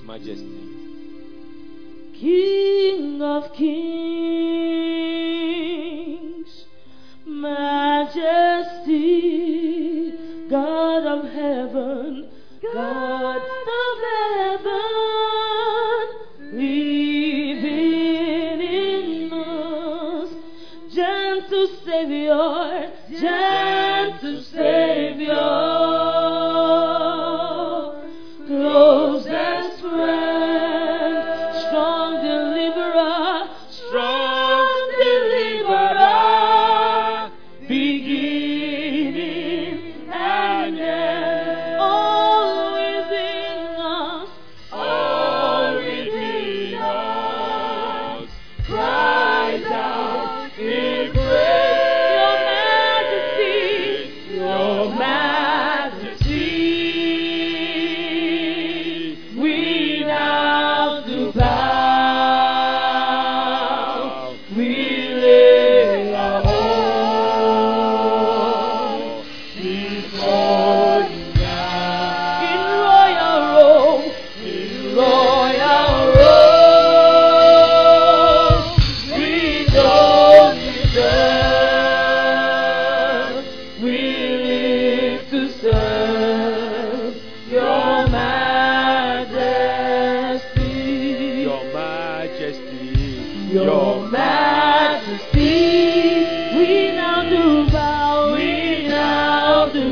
majesty. King of kings, majesty, God of heaven, God of heaven, living in us, gentle Savior, gentle Savior, closest friend, strong deliverer, beginning and end, all within us, cries out in praise, your majesty, we now do bow, we lay our all before you now. In royal robes, we don't deserve, we live to serve your majesty. Your majesty. Your majesty, we now do bow, we now do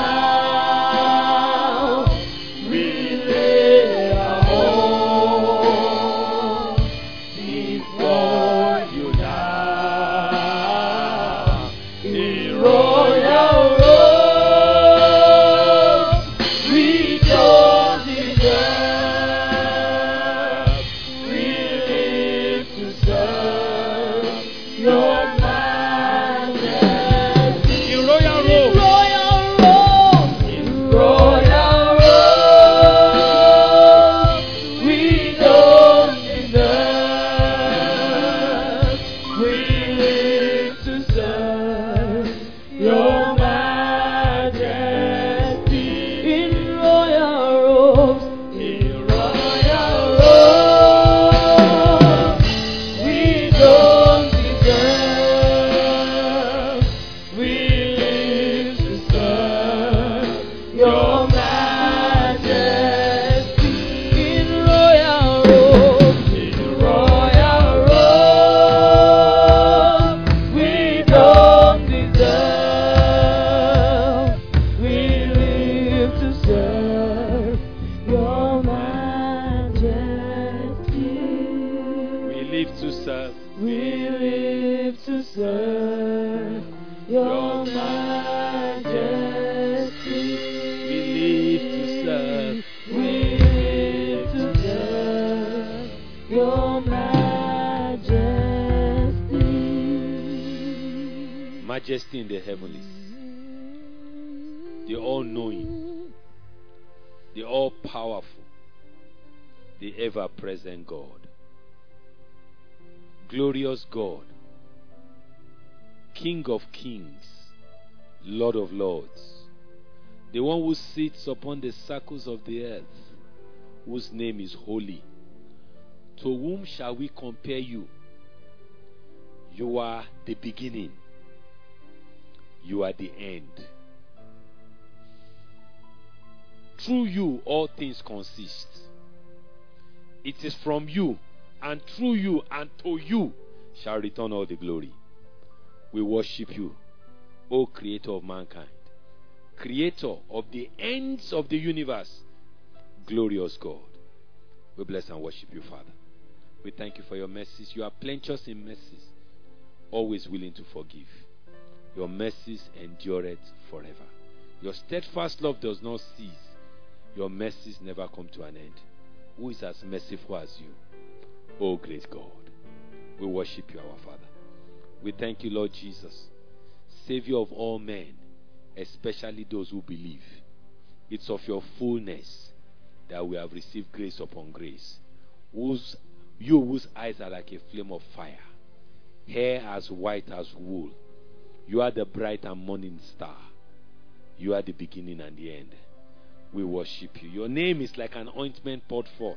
bow, we lay our all before you now. In royal robes, we don't deserve, we live to serve your majesty. In royal In robes. royal robes, in royal robes, we don't deserve, we live to serve your majesty. In royal robes, we don't deserve, we live to serve your majesty. In royal robes, we don't deserve, we live to serve your majesty. We live to serve. We live to serve your majesty. We live to serve. We live to serve your majesty. Majesty in the heavens. The all-knowing, the all-powerful, the ever-present God. Glorious God, King of kings, Lord of lords, the one who sits upon the circles of the earth, whose name is holy. To whom shall we compare you? You are the beginning. You are the end. Through you all things consist. It is from you, and through you, and to you shall return all the glory. We worship you, O Creator of mankind, Creator of the ends of the universe, glorious God. We bless and worship you, Father. We thank you for your mercies. You are plenteous in mercies, always willing to forgive. Your mercies endureth forever. Your steadfast love does not cease. Your mercies never come to an end. Who is as merciful as you, O great God? We worship you, our Father. We thank you, Lord Jesus, Savior of all men, especially those who believe. It's of your fullness that we have received grace upon grace. Whose eyes are like a flame of fire, hair as white as wool. You are the bright and morning star. You are the beginning and the end. We worship you. Your name is like an ointment poured forth,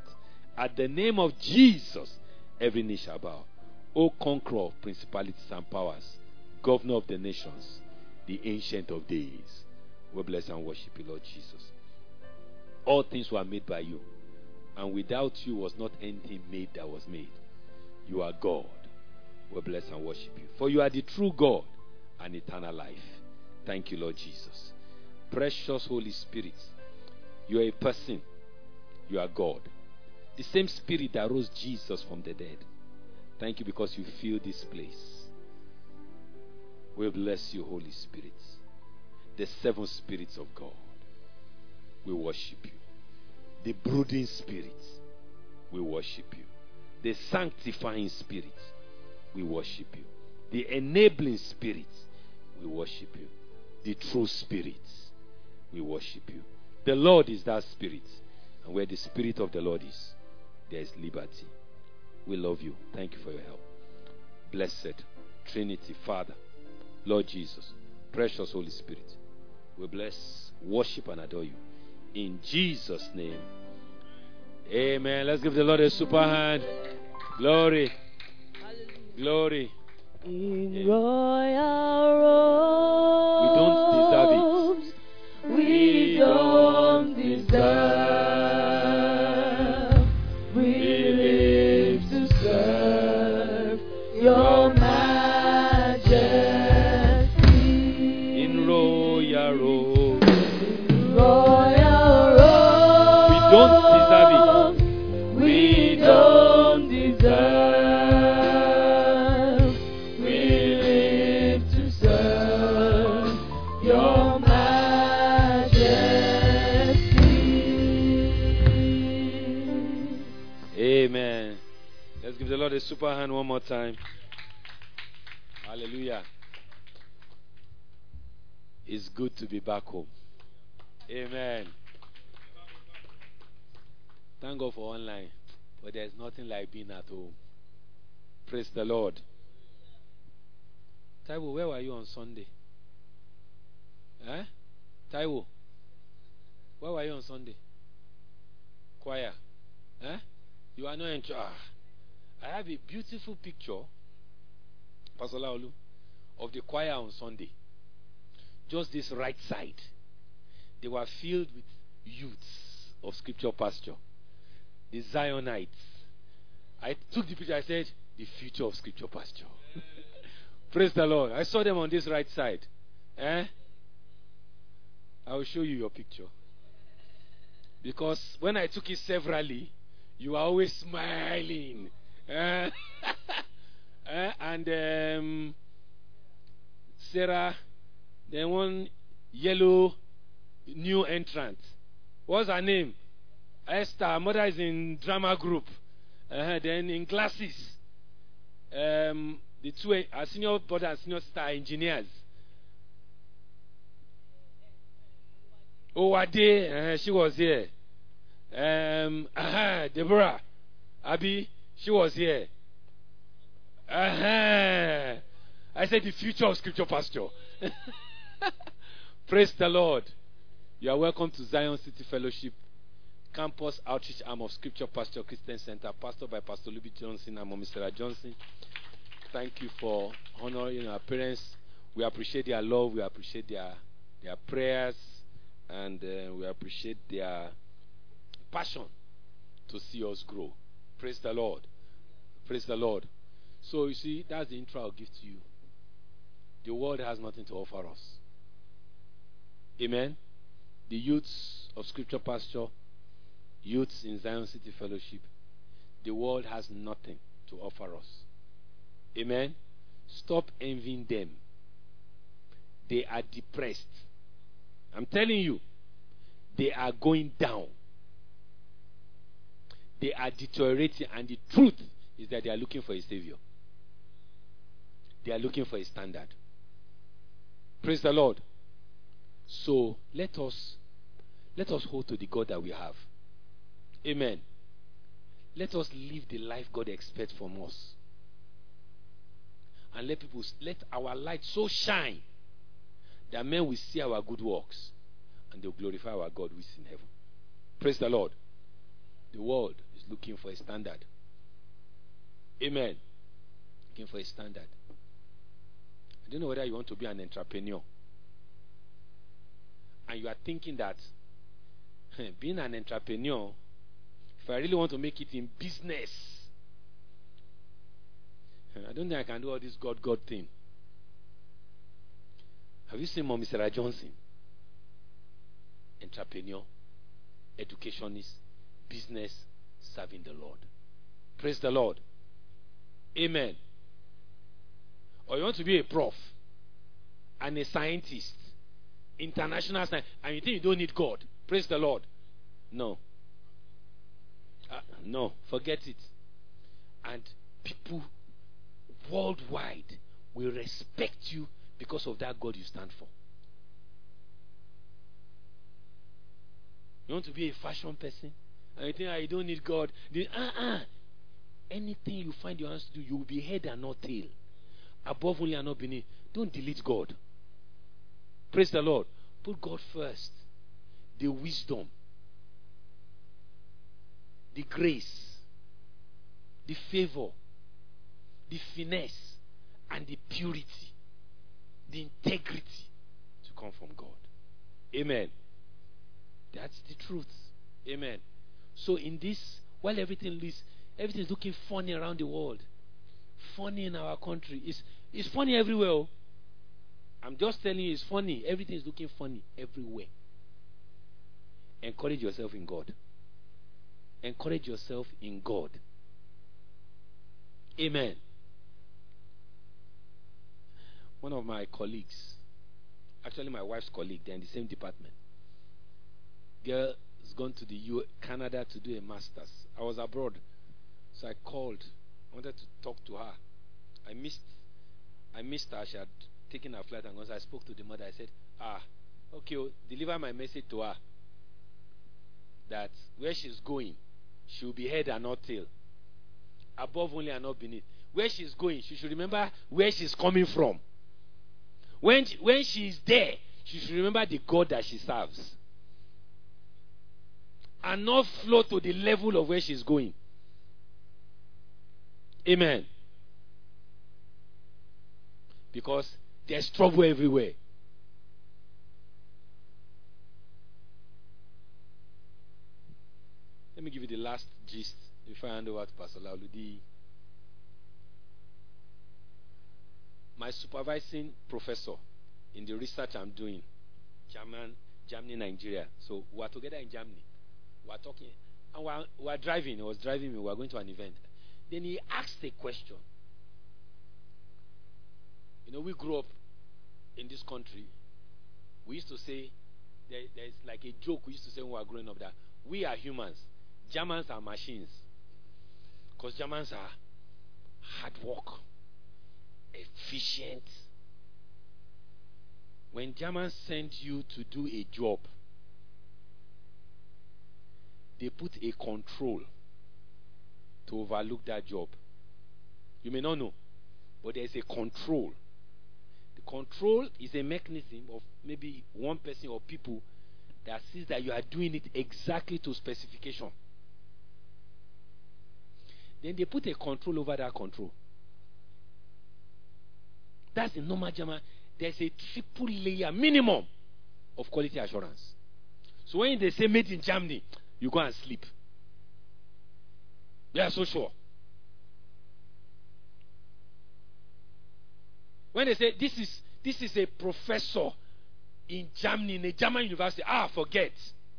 At the name of Jesus, every knee shall bow. O conqueror of principalities and powers, governor of the nations, the ancient of days, we bless and worship you, Lord Jesus. All things were made by you, and without you was not anything made that was made. You are God. We bless and worship you. For you are the true God and eternal life. Thank you, Lord Jesus. Precious Holy Spirit, you are a person. You are God. The same Spirit that rose Jesus from the dead. Thank you because you fill this place. We bless you, Holy Spirit. The seven spirits of God. We worship you. The brooding Spirit. We worship you. The sanctifying Spirit. We worship you. The enabling Spirit. We worship you. The true Spirit. We worship you. The Lord is that Spirit. And where the Spirit of the Lord is, there is liberty. We love you. Thank you for your help. Blessed Trinity, Father, Lord Jesus, precious Holy Spirit, we bless, worship, and adore you. In Jesus' name. Amen. Let's give the Lord a super hand. Glory. Glory. In royal robes, We don't deserve it. We don't deserve. We live to serve your majesty. In royal robes. Royal robes, We don't deserve it. we don't deserve. We live to serve your majesty. Amen. Let's give the Lord a super hand one more time. Hallelujah. It's good to be back home. Amen. Thank God for online. But there's nothing like being at home. Praise the Lord. Taiwo, where were you on Sunday? Taiwo, where were you on Sunday? Choir. You are not in charge. I have a beautiful picture, Pastor Laolu, of the choir on Sunday. Just this right side. They were filled with youths of Scripture Pasture. The Zionites. I took the picture, I said, the future of Scripture Pasture. Praise the Lord. I saw them on this right side. I will show you your picture. Because when I took it severally, you are always smiling. And Sarah, the one yellow new entrant. What's her name? Esther. Mother is in drama group. Then in classes, the two, our senior brother and senior sister are engineers. Owade, she was here. Deborah, Abby, she was here. I said the future of Scripture Pasture. Praise the Lord. You are welcome to Zion City Fellowship Campus Outreach Arm of Scripture Pasture Christian Center, pastored by Pastor Luby Johnson and Mommy Sarah Johnson. Thank you for honoring our parents. We appreciate their love. We appreciate their prayers. And we appreciate their passion to see us grow. Praise the Lord. Praise the Lord. So you see, that's the intro I'll give to you. The world has nothing to offer us. Amen. The youths of Scripture Pasture, youths in Zion City Fellowship, the world has nothing to offer us. Amen. Stop envying them. They are depressed. I'm telling you, they are going down. They are deteriorating, and the truth is that they are looking for a savior. They are looking for a standard. Praise the Lord. So let us hold to the God that we have. Amen. Let us live the life God expects from us. And let our light so shine that men will see our good works and they'll glorify our God who is in heaven. Praise the Lord. The world is looking for a standard. Amen. Looking for a standard. I don't know whether you want to be an entrepreneur. And you are thinking that being an entrepreneur, if I really want to make it in business, I don't think I can do all this God thing. Have you seen Mommy Sarah Johnson? Entrepreneur, educationist, business, serving the Lord. Praise the Lord. Amen. Or you want to be a prof and a scientist, international science, and you think you don't need God. Praise the Lord. No. No, forget it. And people worldwide will respect you because of that God you stand for. You want to be a fashion person, and you think, you don't need God. Anything you find your hands to do, you will be head and not tail. Above only and not beneath. Don't delete God. Praise the Lord. Put God first. The wisdom, the grace, the favor, the finesse, and the purity, the integrity to come from God. Amen. That's the truth. Amen. So in this, while everything is looking funny around the world, funny in our country, it's funny everywhere. I'm just telling you, it's funny. Everything is looking funny everywhere. Encourage yourself in God. Encourage yourself in God. Amen. One of my colleagues, actually my wife's colleague, they're in the same department. Girl has gone to Canada to do a master's. I was abroad, so I called. I wanted to talk to her. I missed her. She had taken her flight, and once I spoke to the mother, I said, okay, deliver my message to her that where she's going, she'll be head and not tail. Above only and not beneath. Where she's going, she should remember where she's coming from. When she's there, she should remember the God that she serves. And not float to the level of where she's going. Amen. Because there's trouble everywhere. Let me give you the last gist before I hand over to Pastor Lauludi. My supervising professor in the research I'm doing, Germany, Nigeria. So we are together in Germany. We are talking, and we are driving. He was driving me. We are going to an event. Then he asked a question. We grew up in this country. We used to say, there's like a joke we used to say when we were growing up, that we are humans. Germans are machines. Because Germans are hard work, efficient. When Germans send you to do a job, they put a control to overlook that job. You may not know, but there is a control. The control is a mechanism of maybe one person or people that sees that you are doing it exactly to specification. Then they put a control over that control. That's the normal German. There's a triple layer minimum of quality assurance. So when they say made in Germany, you go and sleep. They are so sure. When they say this is a professor in Germany, in a German university, forget.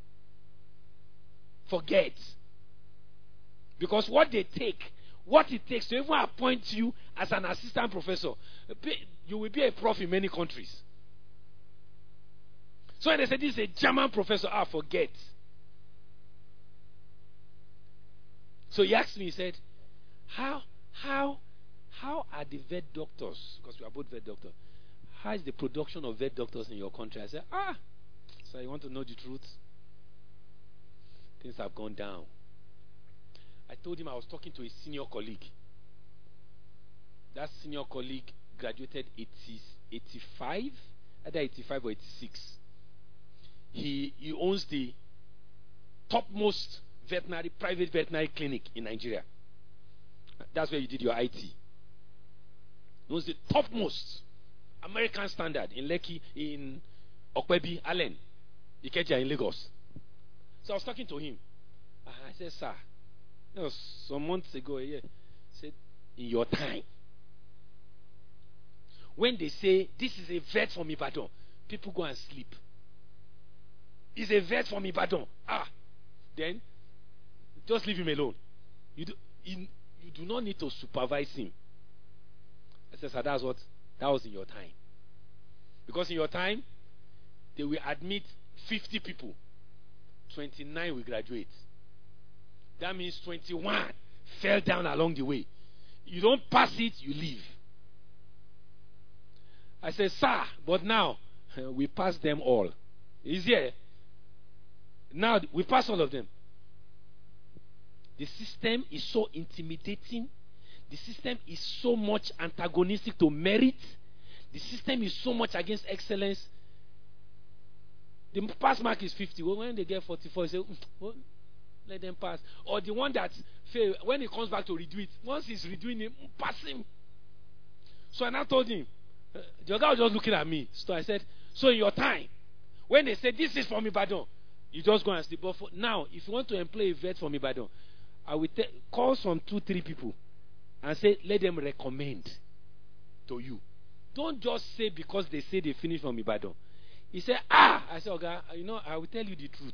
Forget. Because what it takes to even appoint you as an assistant professor, you will be a prof in many countries. So when they say this is a German professor, forget. So he asked me, he said, how are the vet doctors, because we are both vet doctors, how is the production of vet doctors in your country? I said, so you want to know the truth? Things have gone down. I told him I was talking to a senior colleague. That senior colleague graduated 85, either 85 or 86. He owns the topmost private veterinary clinic in Nigeria. That's where you did your IT. It was the topmost American standard in Lekki, in Okwebi, Allen, Ikeja in Lagos. So I was talking to him. I said, sir, that was some months ago. He said, in your time, when they say this is a vet from Ibadan, people go and sleep. It's a vet from Ibadan. Then just leave him alone. You do not need to supervise him. I said, sir, that was in your time. Because in your time, they will admit 50 people. 29 will graduate. That means 21 fell down along the way. You don't pass it, you leave. I said, sir, but now we pass them all. Is here. Now we pass all of them. The system is so intimidating. The system is so much antagonistic to merit. The system is so much against excellence. The pass mark is 50. Well, when they get 44, you say, well, let them pass. Or the one that failed, when he comes back to redo it, once he's redoing it, pass him. So I now told him, the guy was just looking at me. So I said, so in your time, when they say this is from Ibadan, you just go and sleep. But now, if you want to employ a vet from Ibadan, I will call some 2-3 people and say, let them recommend to you. Don't just say because they say they finished from Ibadan. He said, I said, okay, I will tell you the truth.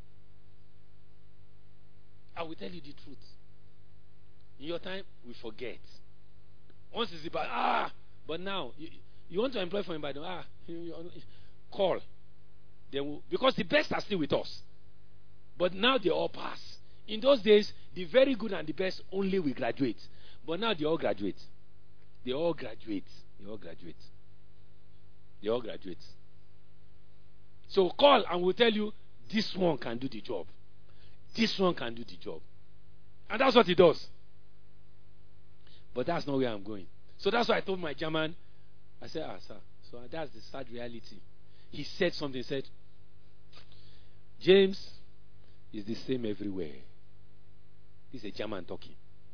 I will tell you the truth. In your time, we forget. Once it's Ibadan, but now, you want to employ from Ibadan, call. Because the best are still with us. But now they all pass. In those days, the very good and the best only will graduate. But now they all graduate. They all graduate. They all graduate. They all graduate. So call and we'll tell you, this one can do the job. This one can do the job. And that's what he does. But that's not where I'm going. So that's why I told my German, I said, sir, so that's the sad reality. He said something, said, James is the same everywhere. This is a German talking.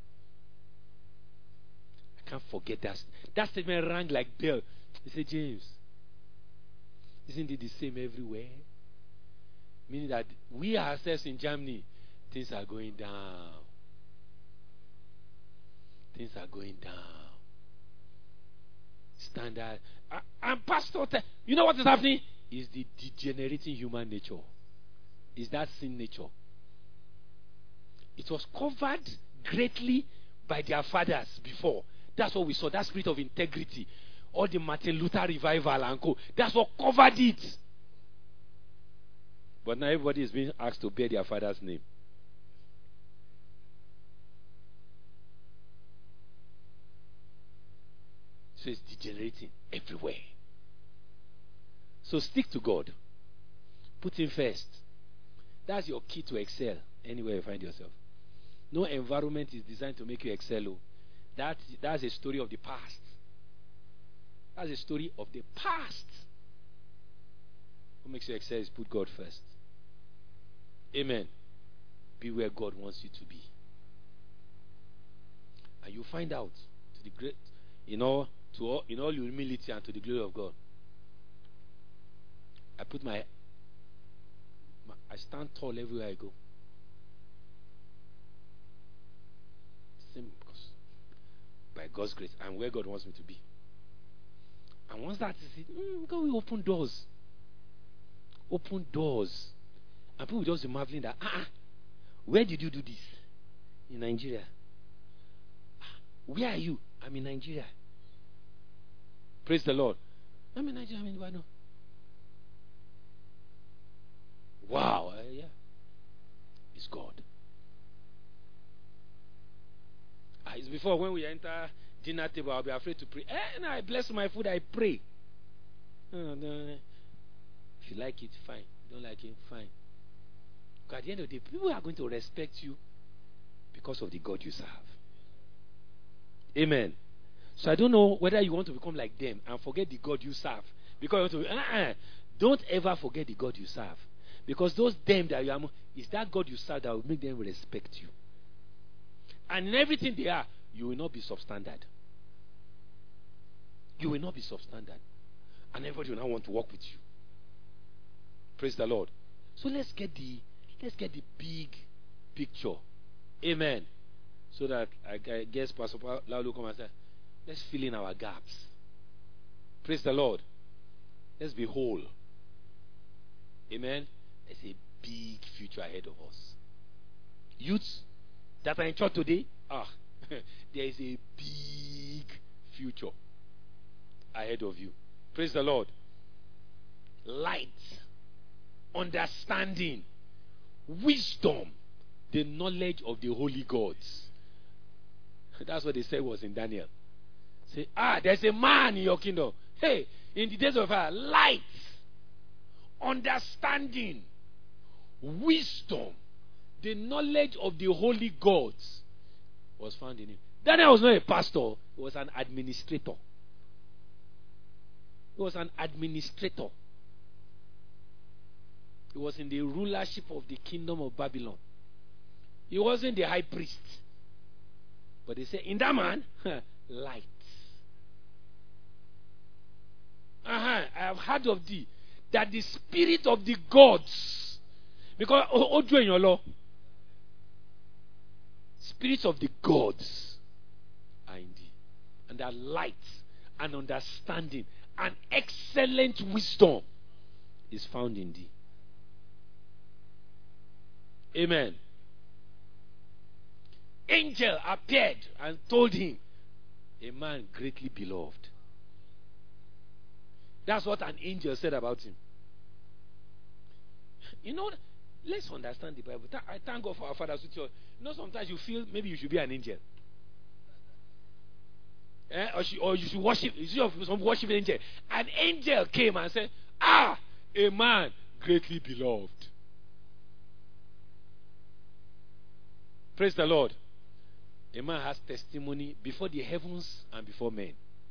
I can't forget that. That statement rang like bell. He said, James, isn't it the same everywhere? Meaning that we ourselves in Germany, things are going down. Things are going down. Standard. And Pastor, you know what is happening? Is the degenerating human nature. Is that sin nature. It was covered greatly by their fathers before. That's what we saw. That spirit of integrity. All the Martin Luther revival and co. That's what covered it. But now everybody is being asked to bear their father's name. So it's degenerating everywhere. So stick to God. Put Him first. That's your key to excel anywhere you find yourself. No environment is designed to make you excel. That's a story of the past. That's a story of the past. What makes you excel is put God first. Amen. Be where God wants you to be. And you find out to the great, in all humility and to the glory of God. I stand tall everywhere I go. Because by God's grace, I'm where God wants me to be. And once that is it, God will open doors. Open doors. And people will just be marveling that, where did you do this? In Nigeria. Where are you? I'm in Nigeria. Praise the Lord. I'm in Nigeria, I'm in Ibadan. Wow. Yeah. It's God. It's before when we enter dinner table, I'll be afraid to pray. No, I bless my food, I pray. No. If you like it, fine. If you don't like it, fine. Because at the end of the day, people are going to respect you because of the God you serve. Amen. So I don't know whether you want to become like them and forget the God you serve. Because you want to don't ever forget the God you serve. Because those them that you are, is that God you serve that will make them respect you. And in everything they are, you will not be substandard. You will not be substandard. And everybody will not want to work with you. Praise the Lord. So let's get the big picture. Amen. So that I guess Pastor Laulu come and say, let's fill in our gaps. Praise the Lord. Let's be whole. Amen. There's a big future ahead of us. Youths that are in church today, there is a big future ahead of you. Praise the Lord. Light, understanding, wisdom, the knowledge of the holy gods. That's what they said was in Daniel. Say, there's a man in your kingdom. Hey, in the days of fire, light, understanding, wisdom, the knowledge of the holy gods was found in him. Daniel was not a pastor, he was an administrator. He was an administrator. He was in the rulership of the kingdom of Babylon. He wasn't the high priest. But they say, in that man, light. I have heard of thee, that the spirit of the gods, because Ojo in your law, spirits of the gods are in thee, and that light and understanding and excellent wisdom is found in thee. Amen. Angel appeared and told him, a man greatly beloved. That's what an angel said about him. You know, let's understand the Bible. I thank God for our fathers with you. You know, sometimes you feel maybe you should be an angel. Or you should worship, you should some worship angel. An angel came and said, a man greatly beloved. Praise the Lord. A man has testimony before the heavens and before men.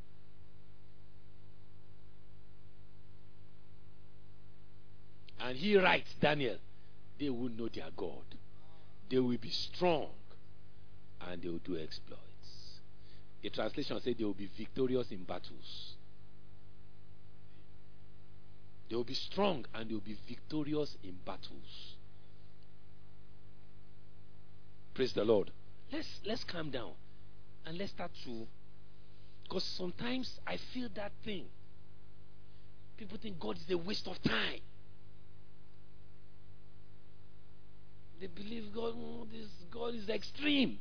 And he writes, Daniel, they will know their God. They will be strong and they will do exploits. A translation says they will be victorious in battles. They will be strong and they will be victorious in battles. Praise the Lord. Let's calm down and let's start to, because sometimes I feel that thing. People think God is a waste of time. They believe this God is extreme.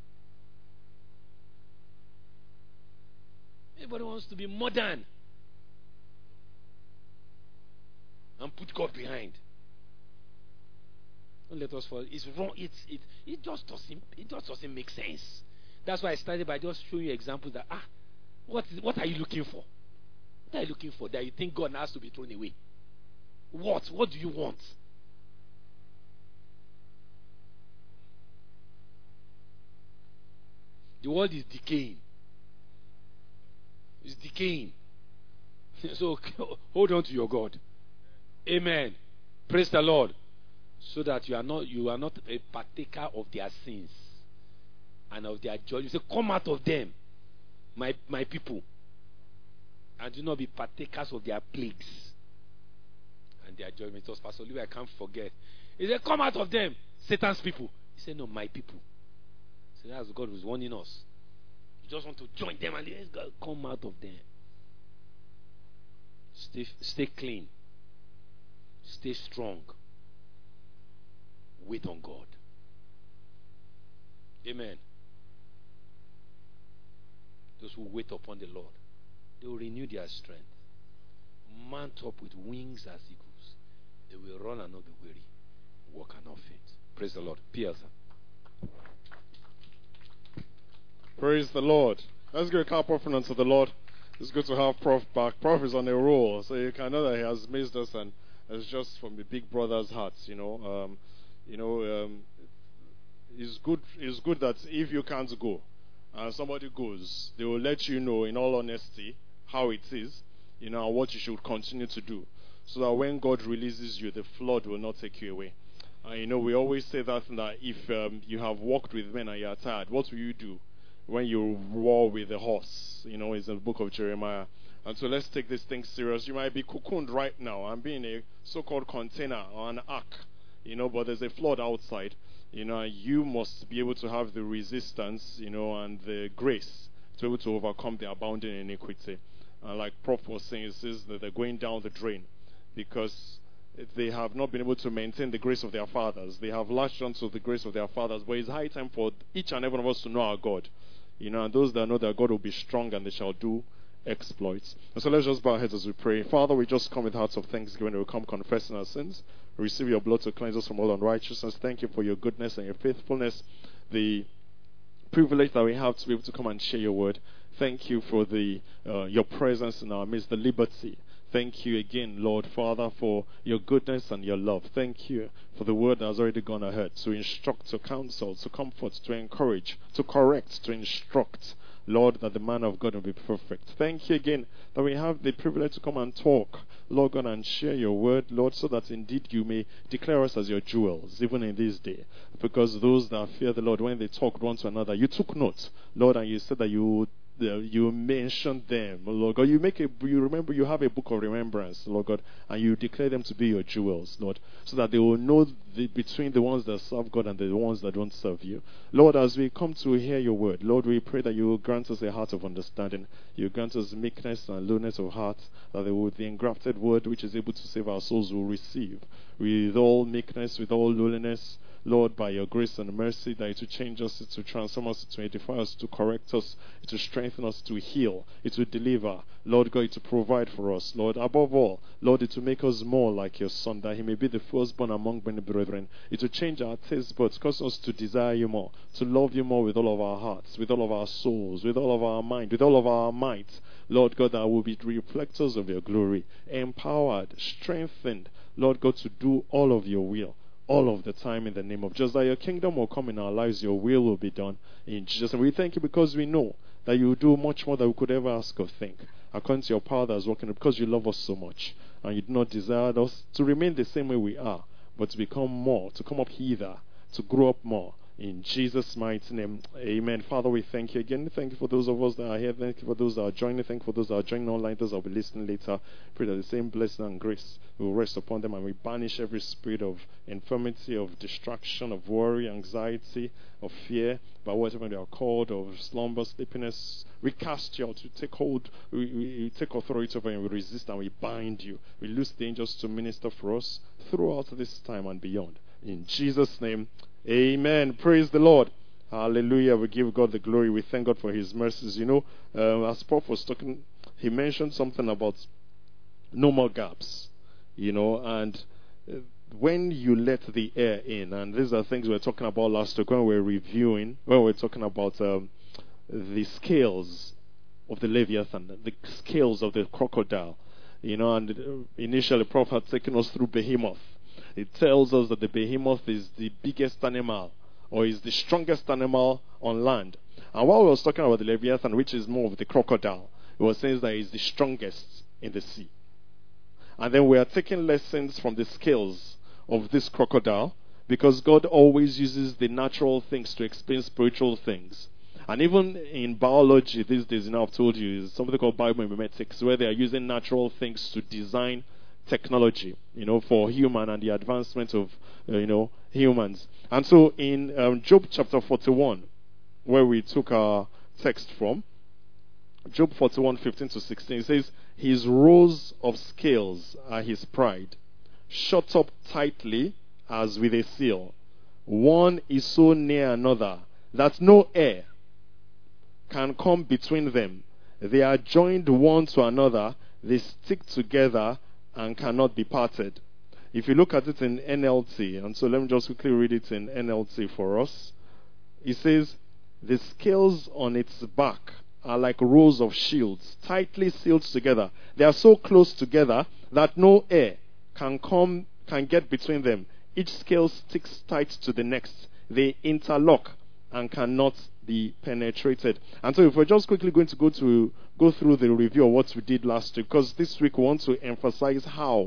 Everybody wants to be modern and put God behind. Don't let us fall. It's wrong. It just doesn't make sense. That's why I started by just showing you examples that what are you looking for? What are you looking for that you think God has to be thrown away? What do you want? The world is decaying. It's decaying. So hold on to your God. Amen. Praise the Lord. So that you are not a partaker of their sins and of their joy. You say, come out of them, my people, and do not be partakers of their plagues and their judgment. It was Pastor Louis, I can't forget. He said, come out of them, Satan's people. He said, no, my people. So that's God who's warning us. You just want to join them and let's go, come out of them. Stay clean. Stay strong. Wait on God. Amen. Those who wait upon the Lord, they will renew their strength. Mount up with wings as eagles. They will run and not be weary. Walk and not faint. Praise the Lord. Pierre. Praise the Lord. Let's give a clap offering unto the Lord. It's good to have Prof back. Prof is on a roll, so you can know that he has missed us, and it's just from the big brother's heart, It's good that if you can't go and somebody goes, they will let you know in all honesty how it is, and what you should continue to do. so that when God releases you, the flood will not take you away. And we always say that if you have walked with men and you are tired, what will you do when you war with the horse? It's in the book of Jeremiah. And so let's take this thing serious. You might be cocooned right now and be in a so-called container or an ark, but there's a flood outside. And you must be able to have the resistance, and the grace to be able to overcome the abounding iniquity. Like Prof was saying, it says that they're going down the drain because they have not been able to maintain the grace of their fathers. They have latched onto the grace of their fathers. But it's high time for each and every one of us to know our God. And those that know their God will be strong and they shall do exploits. And so let's just bow our heads as we pray. Father, we just come with hearts of thanksgiving. We come confessing our sins. We receive your blood to cleanse us from all unrighteousness. Thank you for your goodness and your faithfulness. The privilege that we have to be able to come and share your word. Thank you for your presence in our midst, the liberty. Thank you again, Lord Father, for your goodness and your love. Thank you for the word that has already gone ahead to instruct, to counsel, to comfort, to encourage, to correct, to instruct. Lord, that the man of God will be perfect. Thank you again that we have the privilege to come and talk, Lord God, and share your word, Lord, so that indeed you may declare us as your jewels, even in this day. Because those that fear the Lord, when they talked one to another, you took note, Lord, and you said that you mentioned them, Lord God. You remember, you have a book of remembrance, Lord God, and you declare them to be your jewels, Lord, so that they will know between the ones that serve God and the ones that don't serve you. Lord, as we come to hear your word, Lord, we pray that you will grant us a heart of understanding. You grant us meekness and lowness of heart, that the engrafted word which is able to save our souls will receive with all meekness, with all lowliness, Lord, by your grace and mercy, that it will change us, it will transform us, it will edify us, to correct us, it will strengthen us, to heal, it will deliver, Lord God, it will provide for us, Lord. Above all, Lord, it will make us more like your Son, that he may be the firstborn among many brethren. It will change our taste buds, cause us to desire you more, to love you more with all of our hearts, with all of our souls, with all of our mind, with all of our might. Lord God, that will be reflectors of your glory, empowered, strengthened, Lord God, to do all of your will, all of the time, in the name of Jesus, that your kingdom will come in our lives, your will be done in Jesus. And we thank you because we know that you will do much more than we could ever ask or think, according to your power that is working, because you love us so much, and you do not desire us to remain the same way we are, but to become more, to come up hither, to grow up more. In Jesus' mighty name, amen. Father, we thank you again. Thank you for those of us that are here. Thank you for those that are joining. Thank you for those that are joining online, those that will be listening later. Pray that the same blessing and grace will rest upon them, and we banish every spirit of infirmity, of distraction, of worry, anxiety, of fear, by whatever they are called, of slumber, sleepiness. We cast you out. We take hold. We take authority over you, and we resist, and we bind you. We loose the angels to minister for us throughout this time and beyond. In Jesus' name, amen. Praise the Lord. Hallelujah. We give God the glory. We thank God for his mercies. As Prof was talking, he mentioned something about no more gaps. And when you let the air in, and these are things we were talking about last week when we were talking about the scales of the Leviathan, the scales of the crocodile. And initially Prof had taken us through Behemoth. It tells us that the behemoth is the biggest animal, or is the strongest animal on land. And while we were talking about the Leviathan, which is more of the crocodile, it was saying that it's the strongest in the sea. And then we are taking lessons from the scales of this crocodile, because God always uses the natural things to explain spiritual things. And even in biology these days, I've told you, is something called biomimetics, where they are using natural things to design technology, for human and the advancement of, humans. And so in Job chapter 41, where we took our text from, Job 41, 15 to 16, it says, his rows of scales are his pride, shut up tightly as with a seal. One is so near another that no air can come between them. They are joined one to another, they stick together and cannot be parted. If you look at it in NLT, and so let me just quickly read it in NLT for us. It says, the scales on its back are like rows of shields, tightly sealed together. They are so close together that no air can get between them. Each scale sticks tight to the next. They interlock and cannot be penetrated. And so if we're just quickly going to go through the review of what we did last week, because this week we want to emphasize how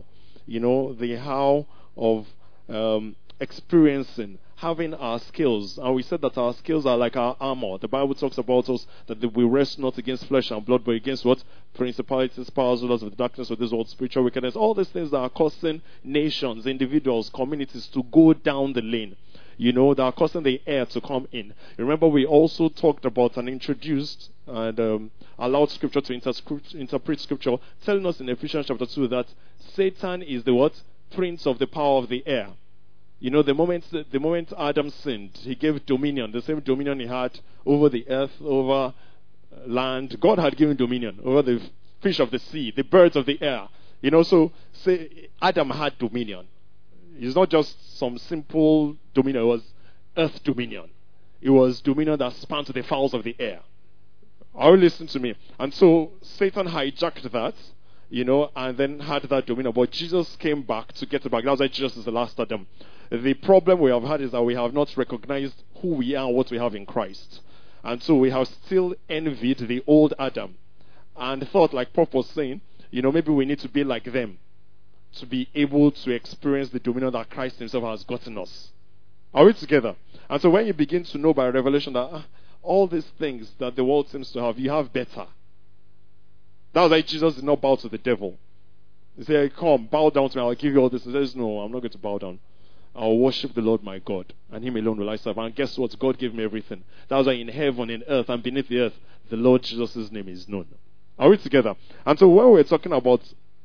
the how of experiencing, having our skills. And we said that our skills are like our armor. The Bible talks about us that we rest not against flesh and blood, but against what? Principalities, powers, rulers of the darkness of this world, spiritual wickedness. All these things that are causing nations, individuals, communities to go down the lane. That are causing the air to come in. Remember, we also talked about and introduced and allowed Scripture to interpret Scripture, telling us in Ephesians chapter 2 that Satan is the what? Prince of the power of the air. The moment Adam sinned, he gave dominion, the same dominion he had over the earth, over land. God had given dominion over the fish of the sea, the birds of the air. So say Adam had dominion. It's not just some simple dominion, it was earth dominion. It was dominion that spanned to the fowls of the air. Are you listening to me? And so Satan hijacked that, and then had that dominion. But Jesus came back to get it back. That's why Jesus is the last Adam. The problem we have had is that we have not recognized who we are and what we have in Christ. And so we have still envied the old Adam and thought, like Paul was saying, maybe we need to be like them to be able to experience the dominion that Christ himself has gotten us. Are we together? And so when you begin to know by revelation that all these things that the world seems to have, you have better. That's why Jesus did not bow to the devil. He said, come, bow down to me, I'll give you all this. He says, no, I'm not going to bow down. I'll worship the Lord my God, and him alone will I serve. And guess what? God gave me everything. That's why in heaven, in earth, and beneath the earth, the Lord Jesus' name is known. Are we together? And so when we're talking about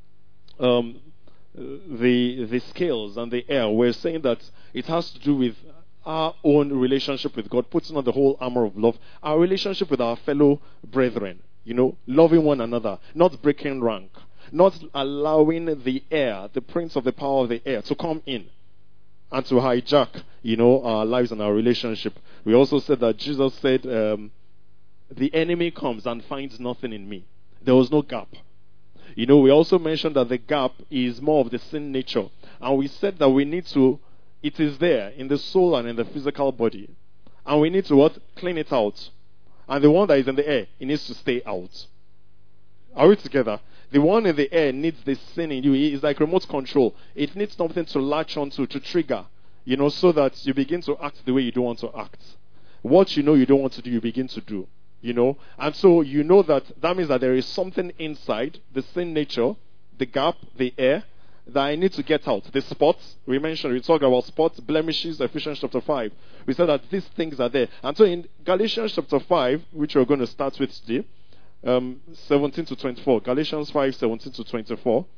the scales and the air, we're saying that it has to do with our own relationship with God, putting on the whole armor of love, our relationship with our fellow brethren, loving one another, not breaking rank, not allowing the air, the prince of the power of the air, to come in and to hijack, our lives and our relationship. We also said that Jesus said, the enemy comes and finds nothing in me. There was no gap. We also mentioned that the gap is more of the sin nature. And we said that we need to, it is there in the soul and in the physical body. And we need to what? Clean it out. And the one that is in the air, it needs to stay out. Are we together? The one in the air needs the sin in you. It's like remote control. It needs something to latch onto, to trigger, so that you begin to act the way you don't want to act. What you don't want to do, you begin to do. And so that means that there is something inside, the sin nature, the gap, the air, that I need to get out. The spots, we talked about spots, blemishes, Ephesians chapter 5. We said that these things are there. And so in Galatians chapter 5, which we're going to start with today, 17 to 24. Galatians 5, 17 to 24.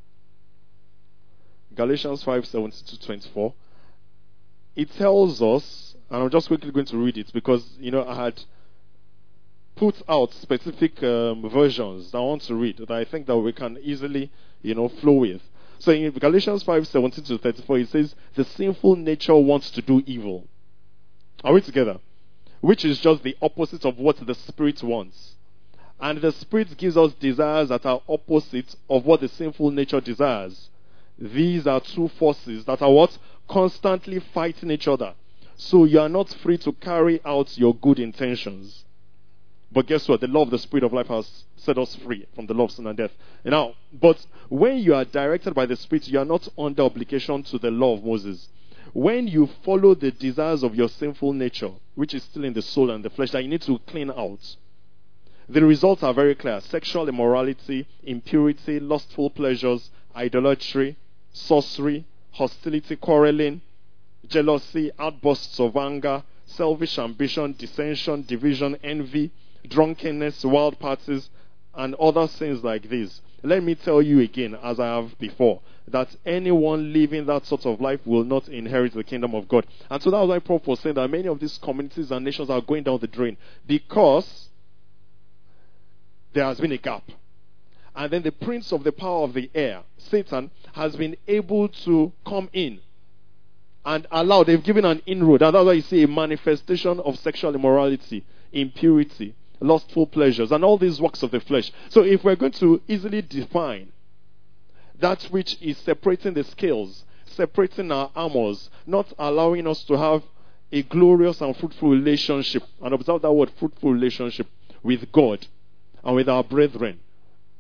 Galatians 5, 17 to 24. It tells us, and I'm just quickly going to read it because, I had put out specific versions that I want to read that I think that we can easily, flow with. So in Galatians 5, 17 to 34, it says, the sinful nature wants to do evil. Are we together? Which is just the opposite of what the Spirit wants. And the Spirit gives us desires that are opposite of what the sinful nature desires. These are two forces that are what? Constantly fighting each other. So you are not free to carry out your good intentions. But guess what? The law of the Spirit of life has set us free from the law of sin and death. Now, but when you are directed by the Spirit, you are not under obligation to the law of Moses. When you follow the desires of your sinful nature, which is still in the soul and the flesh, that you need to clean out, the results are very clear. Sexual immorality, impurity, lustful pleasures, idolatry, sorcery, hostility, quarreling, jealousy, outbursts of anger, selfish ambition, dissension, division, envy, drunkenness, wild parties, and other sins like these. Let me tell you again, as I have before, that anyone living that sort of life will not inherit the kingdom of God. And so that was why Paul was saying that many of these communities and nations are going down the drain because there has been a gap. And then the prince of the power of the air, Satan, has been able to come in and allow, they've given an inroad. And that's why you see a manifestation of sexual immorality, impurity, lustful pleasures, and all these works of the flesh. So if we're going to easily define that which is separating the scales, separating our armors, not allowing us to have a glorious and fruitful relationship, and observe that word, fruitful relationship, with God and with our brethren.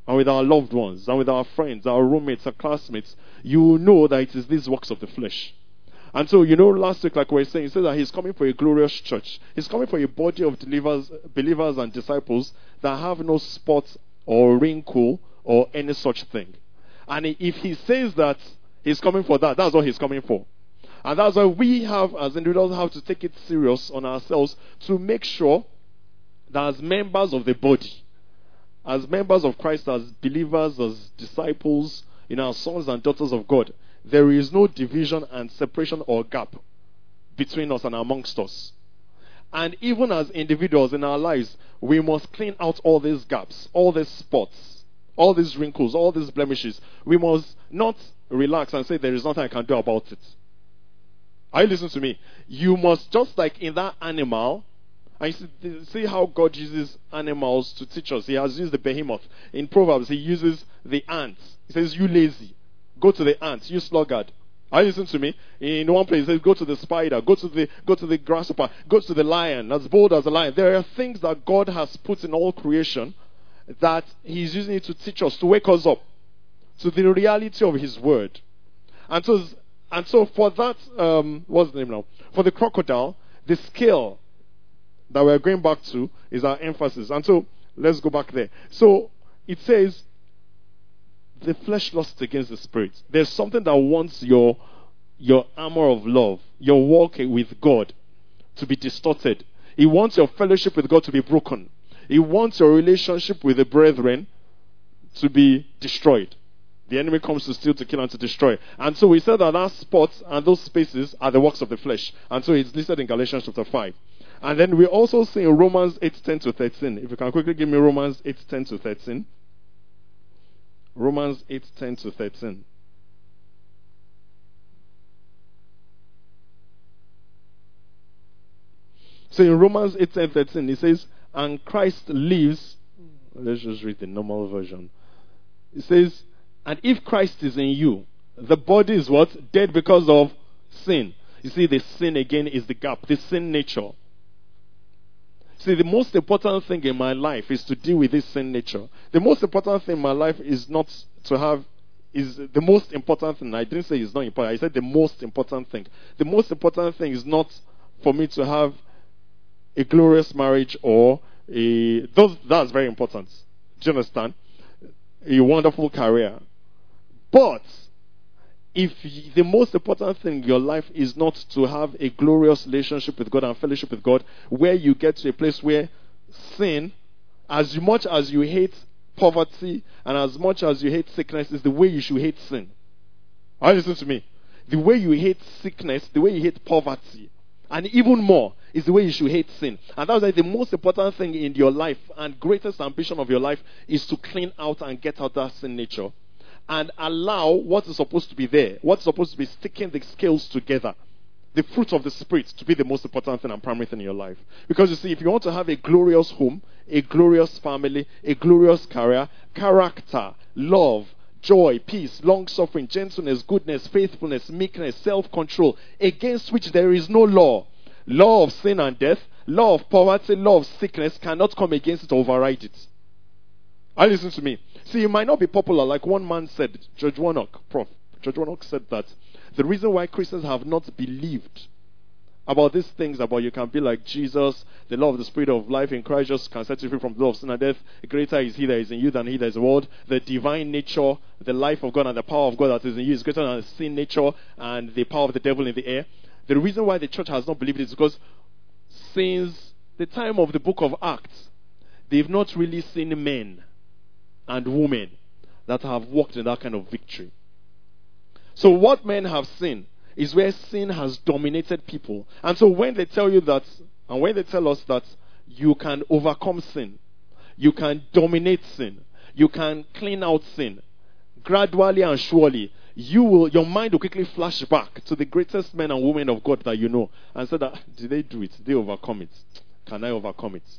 and with our loved ones, and with our friends, our roommates, our classmates, you will know that it is these works of the flesh. And so, last week, like we were saying, he said that he's coming for a glorious church. He's coming for a body of believers and disciples that have no spot or wrinkle or any such thing. And if he says that he's coming for that, that's what he's coming for. And that's why we have, as individuals, have to take it serious on ourselves to make sure that as members of the body, as members of Christ, as believers, as disciples, as sons and daughters of God, there is no division and separation or gap between us and amongst us. And even as individuals in our lives, we must clean out all these gaps, all these spots, all these wrinkles, all these blemishes. We must not relax and say there is nothing I can do about it. Are you listening to me? You must, just like in that animal, and see how God uses animals to teach us. He has used the behemoth. In Proverbs, he uses the ants. He says, you lazy, go to the ants, you sluggard. Are you listening to me? In one place, he says, go to the spider, go to the grasshopper, go to the lion, as bold as a lion. There are things that God has put in all creation that he's using it to teach us, to wake us up to the reality of his word. And so for that, what's the name now? For the crocodile, the scale that we're going back to is our emphasis. And so let's go back there. So it says, the flesh lusts against the spirit. There's something that wants your armor of love, your walk with God, to be distorted. He wants your fellowship with God to be broken. He wants your relationship with the brethren to be destroyed. The enemy comes to steal, to kill, and to destroy. And so we said that our spots and those spaces are the works of the flesh. And so it's listed in Galatians chapter 5. And then we also see in Romans 8:10 to 13. If you can quickly give me Romans 8:10 to 13. Romans 8:10 to 13. So in Romans 8:13, it says, and Christ lives. Let's just read the normal version. It says, and if Christ is in you, the body is what? Dead because of sin. You see, the sin again is the gap, the sin nature. See, the most important thing in my life is to deal with this sin nature. The most important thing in my life is not to have, is the most important thing. I didn't say it's not important. I said the most important thing. The most important thing is not for me to have a glorious marriage or that's very important. Do you understand? A wonderful career. But if the most important thing in your life is not to have a glorious relationship with God and fellowship with God, where you get to a place where sin, as much as you hate poverty and as much as you hate sickness, is the way you should hate sin. Are you listening to me? The way you hate sickness, the way you hate poverty, and even more, is the way you should hate sin. And that's why the most important thing in your life and greatest ambition of your life is to clean out and get out that sin nature. And allow what is supposed to be there, what's supposed to be sticking the scales together, the fruit of the Spirit, to be the most important thing and primary thing in your life. Because you see, if you want to have a glorious home, a glorious family, a glorious career, character, love, joy, peace, long-suffering, gentleness, goodness, faithfulness, meekness, self-control, against which there is no law, law of sin and death, law of poverty, law of sickness, cannot come against it or override it. Listen to me. See, it might not be popular, like one man said, George Warnock said that the reason why Christians have not believed about these things, about you can be like Jesus, the law of the Spirit of life in Christ just can set you free from the law of sin and death, greater is he that is in you than he that is in the world, the divine nature, the life of God and the power of God that is in you is greater than the sin nature and the power of the devil in the air. The reason why the church has not believed it is because since the time of the book of Acts, they've not really seen men and women that have walked in that kind of victory. So what men have seen is where sin has dominated people. And so when they tell you that, and when they tell us that you can overcome sin, you can dominate sin, you can clean out sin, gradually and surely, your mind will quickly flash back to the greatest men and women of God that you know, and say that, did they do it? Did they overcome it? Can I overcome it?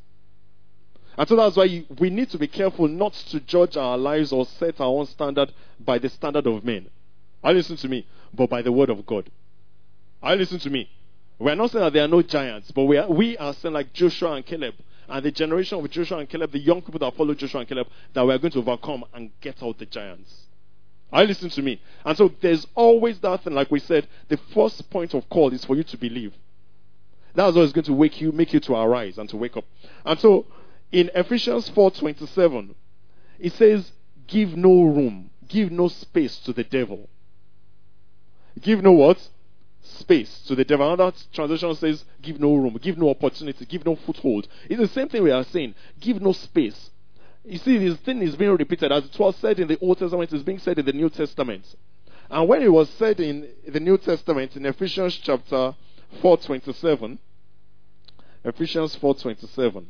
And so that's why we need to be careful not to judge our lives or set our own standard by the standard of men. Listen to me, but by the word of God. Listen to me. We're not saying that there are no giants, but we are saying like Joshua and Caleb. and the generation of Joshua and Caleb, the young people that followed Joshua and Caleb, that we are going to overcome and get out the giants. Are you listening to me? And so there's always that thing, like we said, the first point of call is for you to believe. That's what is going to make you to arise and to wake up. And so in Ephesians 4:27, it says, give no room, give no space to the devil. Give no what? Space to the devil. Another translation says, give no room, give no opportunity, give no foothold. It's the same thing we are saying. Give no space. You see, this thing is being repeated. As it was said in the Old Testament, it's being said in the New Testament. And when it was said in the New Testament, in Ephesians chapter 4:27, Ephesians 4:27.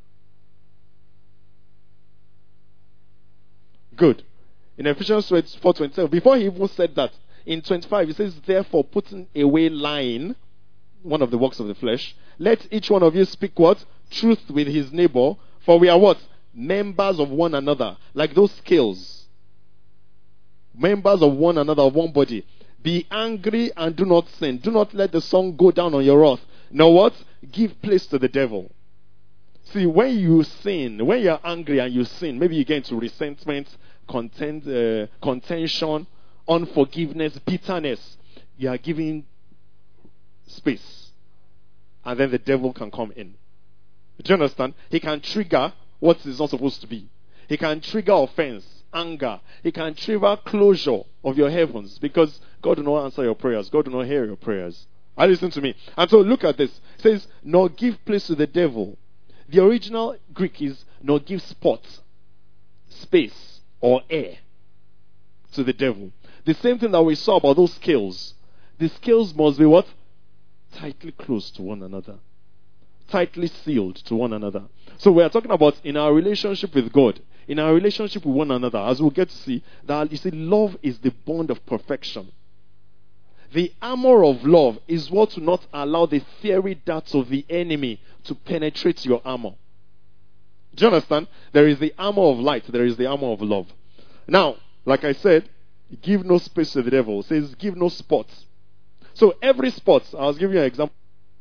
Good. In Ephesians 4:27, before he even said that, in 25, he says, therefore, putting away lying, one of the works of the flesh, let each one of you speak what? Truth with his neighbor, for we are what? Members of one another, like those scales. Members of one another, of one body. Be angry and do not sin. Do not let the sun go down on your wrath. Now what? Give place to the devil. See, when you sin, when you're angry and you sin, maybe you get into resentment, contention, unforgiveness, bitterness. You are giving space. And then the devil can come in. Do you understand? He can trigger what is not supposed to be. He can trigger offense, anger. He can trigger closure of your heavens, because God will not answer your prayers. God will not hear your prayers. Listen to me. And so look at this. It says, nor give place to the devil. The original Greek is nor give spot, space, or air to the devil. The same thing that we saw about those scales. The scales must be what? Tightly closed to one another. Tightly sealed to one another. So we are talking about in our relationship with God, in our relationship with one another, as we'll get to see, that you see, love is the bond of perfection. The armor of love is what will not allow the fiery darts of the enemy to penetrate your armor. Do you understand? There is the armor of light, there is the armor of love. Now, like I said, give no space to the devil. It says give no spots. So every spot, I'll give you an example.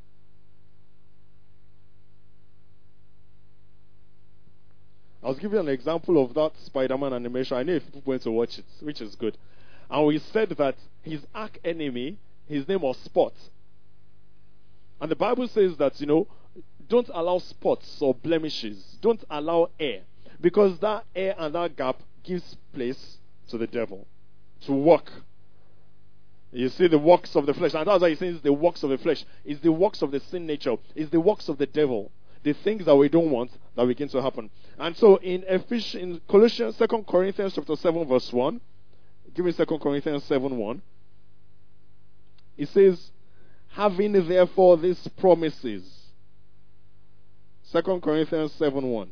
I'll give you an example of that Spider-Man animation. I know if people went to watch it, which is good. And we said that his arch enemy, his name was Spot. And the Bible says that, don't allow spots or blemishes. Don't allow air. Because that air and that gap gives place to the devil to work. You see the works of the flesh. And that's why he says the works of the flesh. It's the works of the sin nature. It's the works of the devil. The things that we don't want that begin to happen. And so in Colossians, 2 Corinthians chapter 7 verse 1. Give me 2 Corinthians 7:1. It says, having therefore these promises. 2 Corinthians 7:1.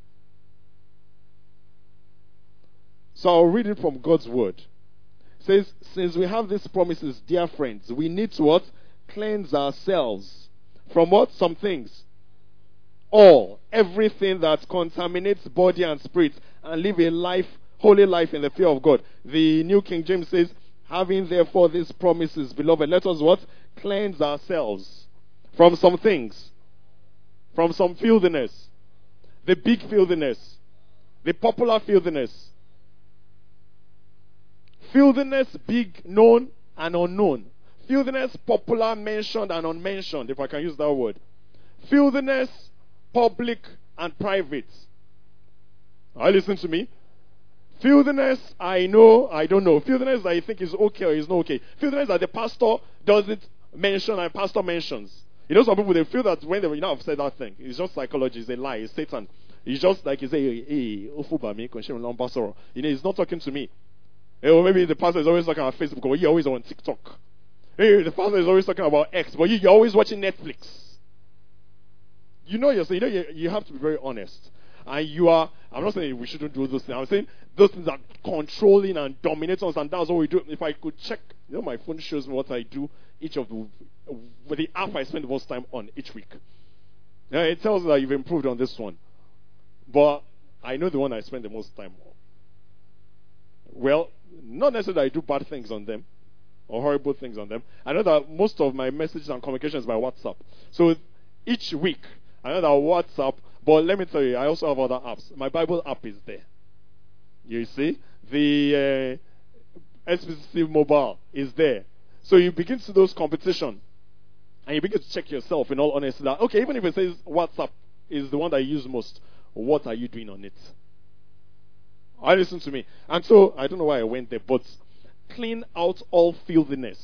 So I'll read it from God's word. It says, since we have these promises, dear friends, we need to what? Cleanse ourselves. From what? Some things. Everything that contaminates body and spirit, and live a life, holy life in the fear of God. The New King James says, having therefore these promises, beloved, let us what? Cleanse ourselves from some things. From some filthiness. The big filthiness. The popular filthiness. Filthiness, big, known and unknown. Filthiness, popular, mentioned and unmentioned, if I can use that word. Filthiness, public and private. Are you listening to me? Filthiness, I know, I don't know. Filthiness that I think is okay or is not okay. Filthiness that the pastor doesn't mention and pastor mentions. Some people, they feel that when they, I've said that thing. It's just psychology, it's a lie, it's Satan. It's just like you say, hey, he's not talking to me. Or maybe the pastor is always talking about Facebook, or you're always on TikTok. Hey, the pastor is always talking about X, but you're always watching Netflix. You have to be very honest. And I'm not saying we shouldn't do those things. I'm saying those things are controlling and dominating us, and that's what we do. If I could check, my phone shows me what I do each of the app I spend the most time on each week. It tells me that you've improved on this one. But I know the one I spend the most time on. Well, not necessarily I do bad things on them or horrible things on them. I know that most of my messages and communications by WhatsApp. So each week, I know that WhatsApp But let me tell you, I also have other apps. My Bible app is there. You see? The SPCC mobile is there. So you begin to do those competition. And you begin to check yourself in all honesty that, okay, even if it says WhatsApp is the one that you use most, what are you doing on it? Listen to me. And so, I don't know why I went there, but clean out all filthiness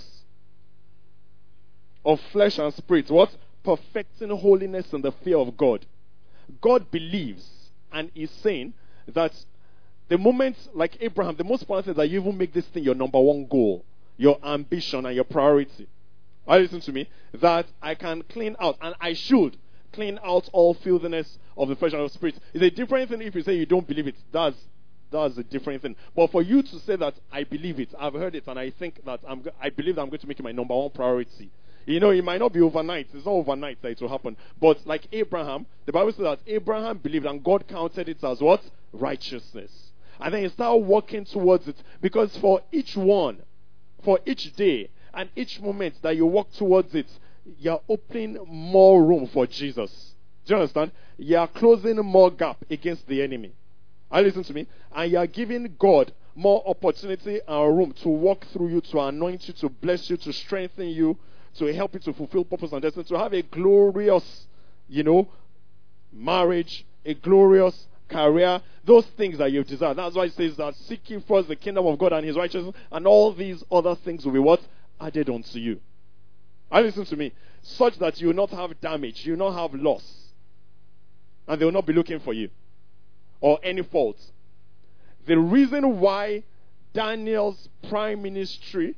of flesh and spirit. What? Perfecting holiness in the fear of God. God believes and is saying that the moment, like Abraham, the most important thing is that you even make this thing your number one goal, your ambition and your priority. Listen to me. That I can clean out, and I should clean out all filthiness of the flesh and of the spirit. It's a different thing if you say you don't believe it. That's a different thing. But for you to say that I believe it, I've heard it, and I think that I believe that I'm going to make it my number one priority. You know, it might not be overnight. It's not overnight that it will happen. But like Abraham, the Bible says that Abraham believed and God counted it as what? Righteousness. And then he started working towards it. Because for each one, for each day, and each moment that you walk towards it, you're opening more room for Jesus. Do you understand? You're closing more gap against the enemy. Listen to me. And you're giving God more opportunity and room to walk through you, to anoint you, to bless you, to strengthen you, to help you to fulfill purpose and destiny, to have a glorious, marriage, a glorious career, those things that you desire. That's why it says that seek ye first the kingdom of God and his righteousness, and all these other things will be what? Added unto you. Listen to me. Such that you will not have damage, you will not have loss, and they will not be looking for you or any fault. The reason why Daniel's being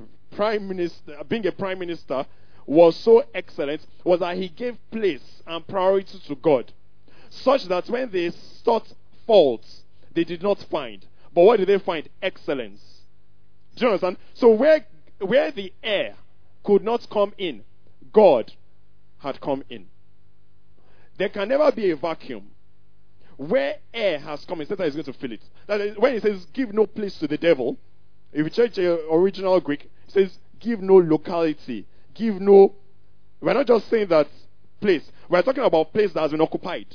a prime minister was so excellent was that he gave place and priority to God, such that when they sought faults, they did not find. But what did they find? Excellence. Do you understand? So where the air could not come in, God had come in. There can never be a vacuum. Where air has come in, Satan is going to fill it. That is, when it says give no place to the devil, if you check the original Greek, it says give no locality. We're not just saying that place. We're talking about place that has been occupied.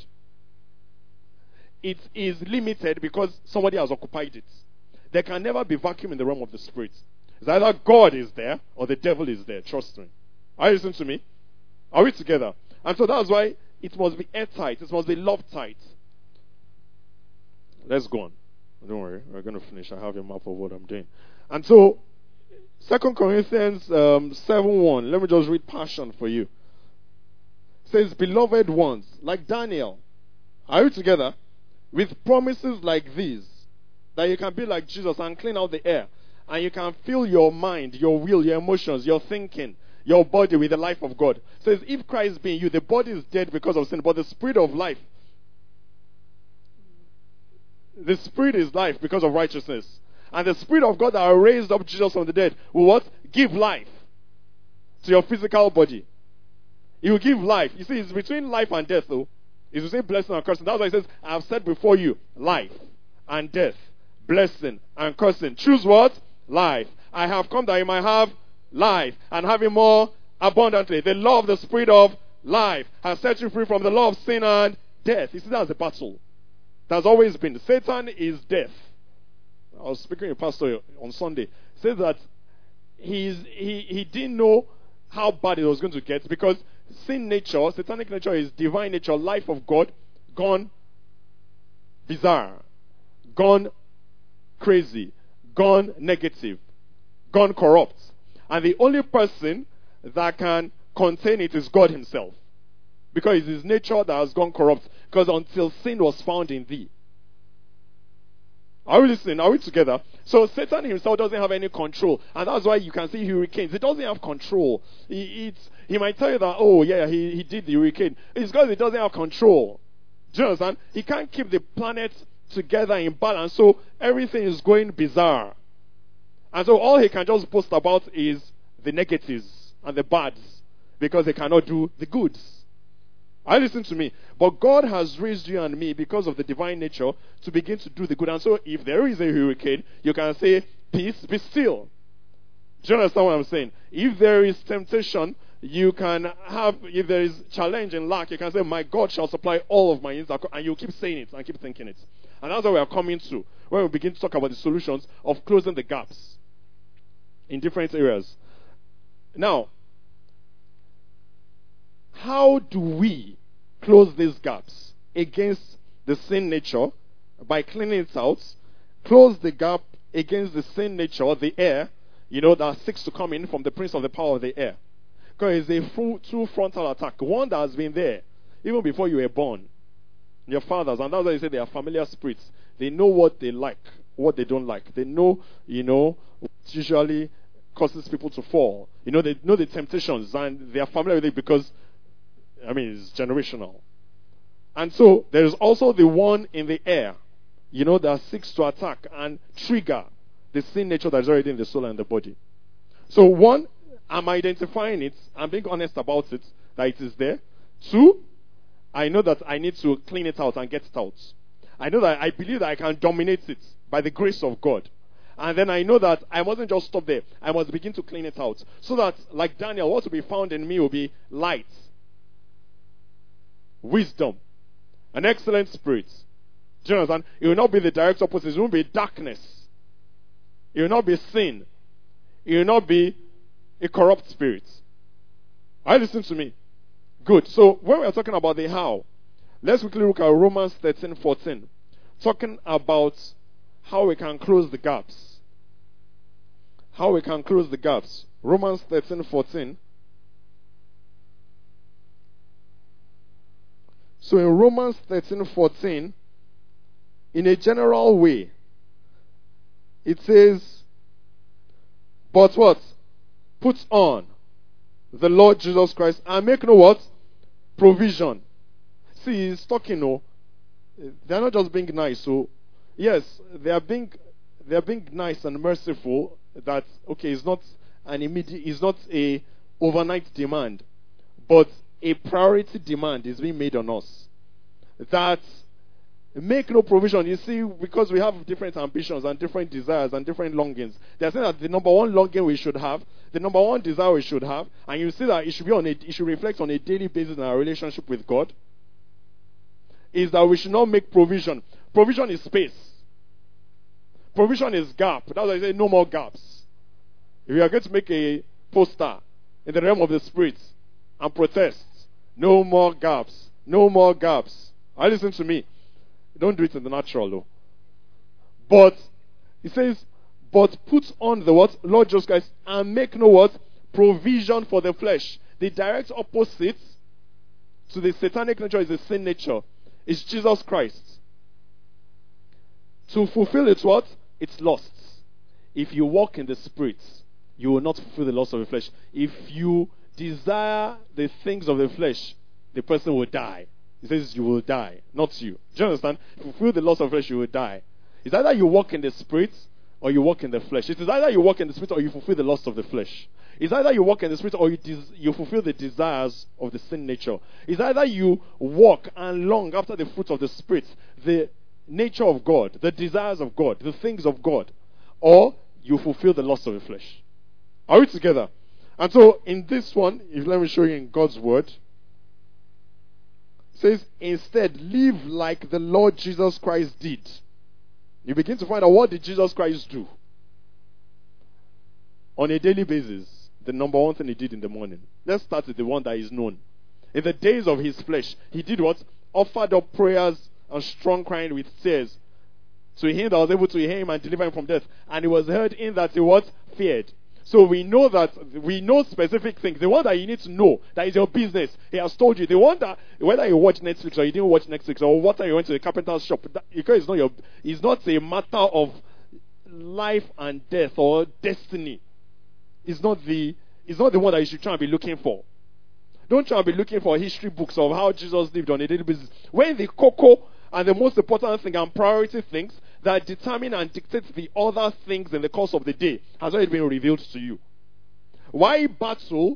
It is limited because somebody has occupied it. There can never be vacuum in the realm of the spirit. It's either God is there or the devil is there. Trust me. Are you listening to me? Are we together? And so that's why it must be airtight. It must be love tight. Let's go on. Don't worry. We're going to finish. I have a map of what I'm doing. And so, 2 Corinthians 7:1. Let me just read Passion for you. It says, beloved ones, like Daniel. Are you together? With promises like these, that you can be like Jesus and clean out the air. And you can fill your mind, your will, your emotions, your thinking, your body with the life of God. It says, if Christ be in you, the body is dead because of sin, but the spirit of life, the spirit is life because of righteousness. And the spirit of God that raised up Jesus from the dead will what? Give life to your physical body. He will give life. You see, it's between life and death, though. It's between blessing and cursing. That's why it says, I have said before you, life and death, blessing and cursing. Choose what? Life. I have come that you might have life and have it more abundantly. The law of the spirit of life has set you free from the law of sin and death. You see, that's the battle. That's always been. Satan is death. I was speaking to a pastor on Sunday. He said that he didn't know how bad it was going to get because sin nature, satanic nature is divine nature, life of God, gone bizarre, gone crazy, gone negative, gone corrupt. And the only person that can contain it is God himself. Because it's his nature that has gone corrupt. Because until sin was found in thee. Are we listening? Are we together? So Satan himself doesn't have any control. And that's why you can see hurricanes. He doesn't have control. He might tell you that, oh yeah, he did the hurricane. It's because he doesn't have control. Do you understand? He can't keep the planet together in balance. So everything is going bizarre. And so all he can just post about is the negatives and the bads. Because he cannot do the goods. Listen to me. But God has raised you and me because of the divine nature to begin to do the good. And so if there is a hurricane, you can say, peace, be still. Do you understand what I'm saying? If there is temptation, you can have, if there is challenge and lack, you can say, my God shall supply all of my needs, and you keep saying it and keep thinking it. And that's what we are coming to when we begin to talk about the solutions of closing the gaps in different areas. Now, how do we close these gaps against the sin nature? By cleaning it out. Close the gap against the sin nature, the air, that seeks to come in from the prince of the power of the air. Because it's a true frontal attack. One that has been there even before you were born. Your fathers, and that's why they say they are familiar spirits. They know what they like, what they don't like. They know, what usually causes people to fall. They know the temptations, and they are familiar with it because, it's generational. And so, there is also the one in the air, that seeks to attack and trigger the sin nature that is already in the soul and the body. So, one, I'm identifying it. I'm being honest about it, that it is there. Two, I know that I need to clean it out and get it out. I know that I believe that I can dominate it by the grace of God. And then I know that I mustn't just stop there. I must begin to clean it out. So that, like Daniel, what will be found in me will be light, wisdom, an excellent spirit. Do you understand? It will not be the direct opposite. It won't be darkness. It will not be sin. It will not be a corrupt spirit. Are you listening to me? Good. So when we are talking about the how, let's quickly look at Romans 13:14, talking about how we can close the gaps. How we can close the gaps. Romans 13:14. So in Romans 13:14, in a general way, it says, but what? Put on the Lord Jesus Christ and make no what? Provision. See, he's talking, they're not just being nice. So, yes, they are being nice and merciful. That, okay, it's not an immediate, it's not a overnight demand, but a priority demand is being made on us. That make no provision. You see, because we have different ambitions and different desires and different longings. They're saying that the number one longing we should have, the number one desire we should have, and you see that it should reflect on a daily basis in our relationship with God, is that we should not make provision. Provision is space. Provision is gap. That's why I say no more gaps. If you are going to make a poster in the realm of the spirits and protest, no more gaps. No more gaps. Listen to me. Don't do it in the natural, though. But, it says, but put on the what? Lord Jesus Christ, and make no what? Provision for the flesh. The direct opposite to the satanic nature is the sin nature. It's Jesus Christ. To fulfill its what? Its lusts. If you walk in the Spirit, you will not fulfill the lust of the flesh. If you desire the things of the flesh, the person will die. He says you will die, not you. Do you understand? If you fulfill the lust of the flesh, you will die. It's either you walk in the Spirit or you walk in the flesh. It is either you walk in the Spirit or you fulfill the lust of the flesh. It's either you walk in the Spirit or you fulfill the desires of the sin nature. It's either you walk and long after the fruit of the Spirit, the nature of God, the desires of God, the things of God, or you fulfill the lust of the flesh. Are we together? And so in this one, let me show you in God's word. It says, instead, live like the Lord Jesus Christ did. You begin to find out, what did Jesus Christ do? On a daily basis, the number one thing he did in the morning. Let's start with the one that is known. In the days of his flesh, he did what? Offered up prayers and strong crying with tears to him that was able to hear him and deliver him from death. And he was heard in that he was feared. So we know specific things. The one that you need to know, that is your business. He has told you. The one that, whether you watch Netflix or you didn't watch Netflix, or whether you went to the carpenter's shop, because it's not a matter of life and death or destiny. It's not the one that you should try and be looking for. Don't try and be looking for history books of how Jesus lived on a daily basis. When the cocoa and the most important thing and priority things that determine and dictate the other things in the course of the day has already been revealed to you. Why battle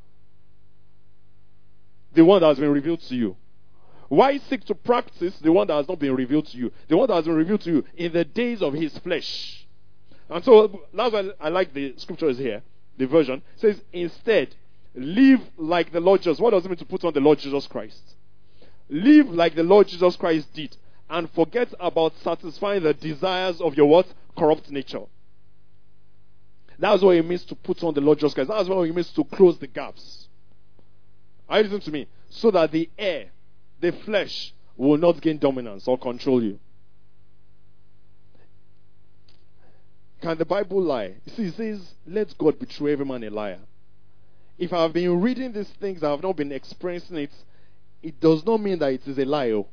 the one that has been revealed to you? Why seek to practice the one that has not been revealed to you? The one that has been revealed to you in the days of his flesh. And so that's why I like the scriptures here. The version says, instead, live like the Lord Jesus. What does it mean to put on the Lord Jesus Christ? Live like the Lord Jesus Christ did, and forget about satisfying the desires of your what? Corrupt nature. That's what it means to put on the Lord Jesus Christ. That's what it means to close the gaps. Are you listening to me? So that the air, the flesh, will not gain dominance or control you. Can the Bible lie? You see, it says, let God betray every man a liar. If I have been reading these things, I have not been experiencing it, it does not mean that it is a lie. Oh.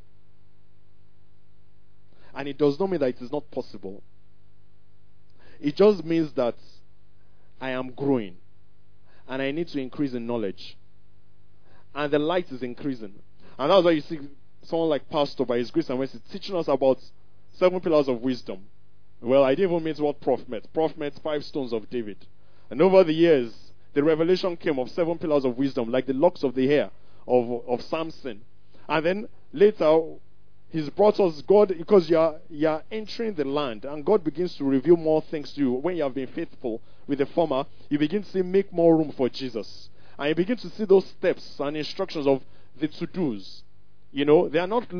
And it does not mean that it is not possible. It just means that I am growing. And I need to increase in knowledge. And the light is increasing. And that's why you see someone like Pastor, by his grace and mercy, teaching us about 7 pillars of wisdom. Well, I didn't even mean what Prof meant. Prof meant 5 stones of David. And over the years, the revelation came of 7 pillars of wisdom, like the locks of the hair of Samson. And then later, he's brought us God, because you are entering the land, and God begins to reveal more things to you. When you have been faithful with the former, you begin to see, make more room for Jesus. And you begin to see those steps and instructions of the to-dos. You know, they are not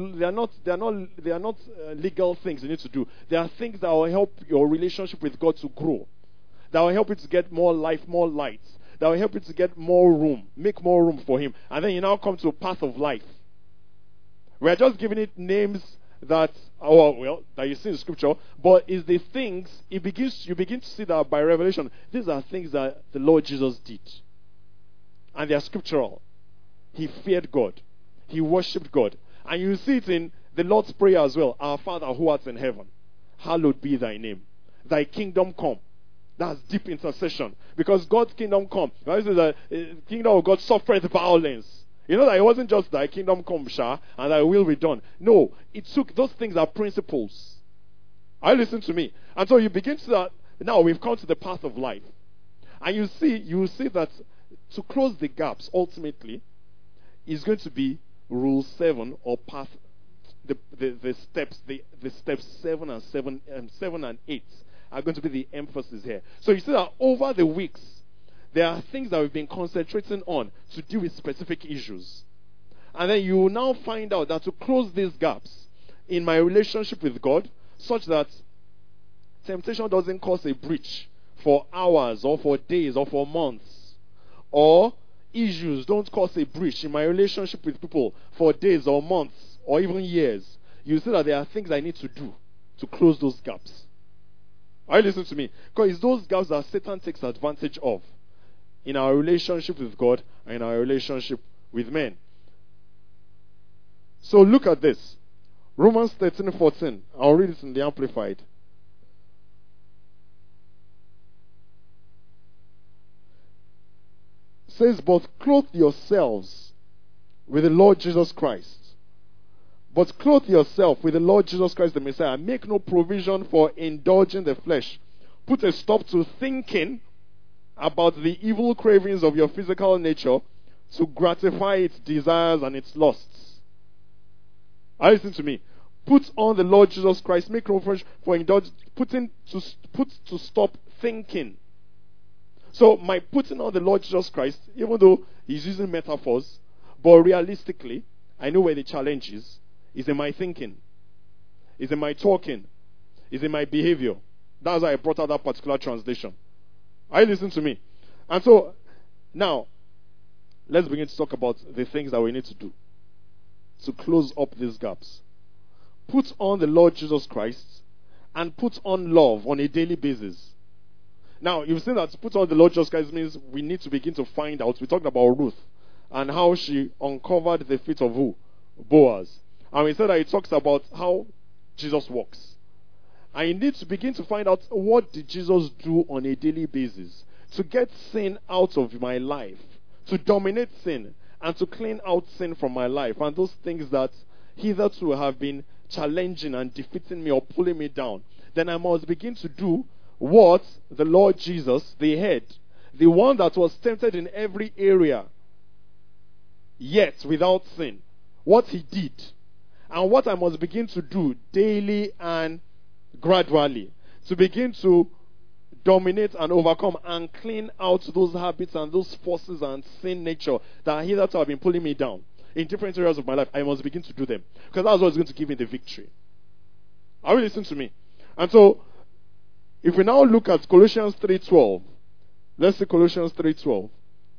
legal things you need to do. They are things that will help your relationship with God to grow. That will help you to get more life, more light. That will help you to get more room, make more room for Him. And then you now come to a path of life. We are just giving it names that you see in Scripture, but is the things you begin to see that by revelation. These are things that the Lord Jesus did, and they are scriptural. He feared God. He worshipped God. And you see it in the Lord's Prayer as well. Our Father who art in heaven, hallowed be thy name. Thy kingdom come. That's deep intercession. Because God's kingdom come. The kingdom of God suffereth violence. You know that it wasn't just thy kingdom come, and thy will be done. No, it took, those things are principles. Are you listening to me? And so you begin to, now we've come to the path of life. And you will see that to close the gaps, ultimately, is going to be rule 7 or path, the steps 7 and 8 are going to be the emphasis here. So you see that over the weeks, there are things that we've been concentrating on to deal with specific issues. And then you will now find out that to close these gaps in my relationship with God, such that temptation doesn't cause a breach for hours or for days or for months, or issues don't cause a breach in my relationship with people for days or months or even years, you see that there are things I need to do to close those gaps. Are you listening to me? Because it's those gaps that Satan takes advantage of in our relationship with God and in our relationship with men. So look at this. Romans 13:14. I'll read it in the Amplified. Says, but clothe yourselves with the Lord Jesus Christ. But clothe yourself with the Lord Jesus Christ the Messiah. Make no provision for indulging the flesh. Put a stop to thinking about the evil cravings of your physical nature to gratify its desires and its lusts. Are you listening to me? Put on the Lord Jesus Christ. Make no provision for indulging. Put to stop thinking. So my putting on the Lord Jesus Christ, even though he's using metaphors, but realistically, I know where the challenge is in my thinking, is in my talking, is in my behavior. That's why I brought out that particular translation. Are you listening to me? And so, now, let's begin to talk about the things that we need to do to close up these gaps. Put on the Lord Jesus Christ and put on love on a daily basis. Now, you've seen that to put on the Lord Jesus Christ means we need to begin to find out. We talked about Ruth and how she uncovered the feet of who? Boaz. And we said that it talks about how Jesus walks. And you need to begin to find out, what did Jesus do on a daily basis to get sin out of my life, to dominate sin, and to clean out sin from my life, and those things that hitherto have been challenging and defeating me or pulling me down. Then I must begin to do what the Lord Jesus, the head, the one that was tempted in every area, yet without sin, what he did, and what I must begin to do daily and gradually, to begin to dominate and overcome and clean out those habits and those forces and sin nature that hitherto have been pulling me down in different areas of my life. I must begin to do them, because that's what's going to give me the victory. Are you listening to me? And so, if we now look at Colossians 3:12, let's see Colossians 3:12.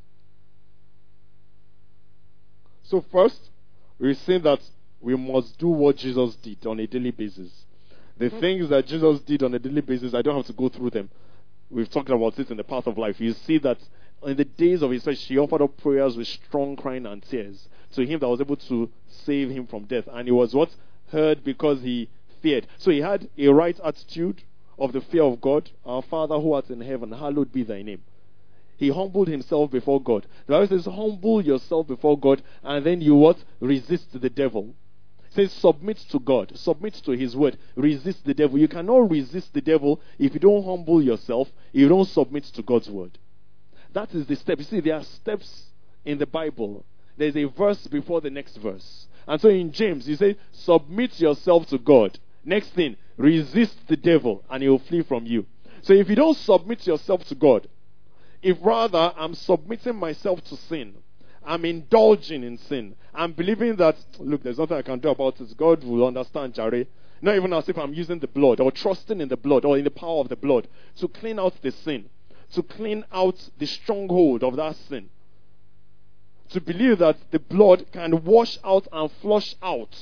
So first, we're saying that we must do what Jesus did on a daily basis. The things that Jesus did on a daily basis, I don't have to go through them. We've talked about it in the path of life. You see that in the days of his life, he offered up prayers with strong crying and tears to him that was able to save him from death. And he was what? Heard because he feared. So he had a right attitude of the fear of God. Our Father who art in heaven, hallowed be thy name. He humbled himself before God. The Bible says, humble yourself before God, and then you what? Resist the devil. It says, submit to God. Submit to his word. Resist the devil. You cannot resist the devil if you don't humble yourself, if you don't submit to God's word. That is the step. You see, there are steps in the Bible. There's a verse before the next verse. And so in James, he says, submit yourself to God. Next thing, resist the devil, and he will flee from you. So if you don't submit yourself to God, if rather I'm submitting myself to sin, I'm indulging in sin, I'm believing that, look, there's nothing I can do about it, God will understand, Jare. Not even as if I'm using the blood, or trusting in the blood, or in the power of the blood, to clean out the sin, to clean out the stronghold of that sin. To believe that the blood can wash out and flush out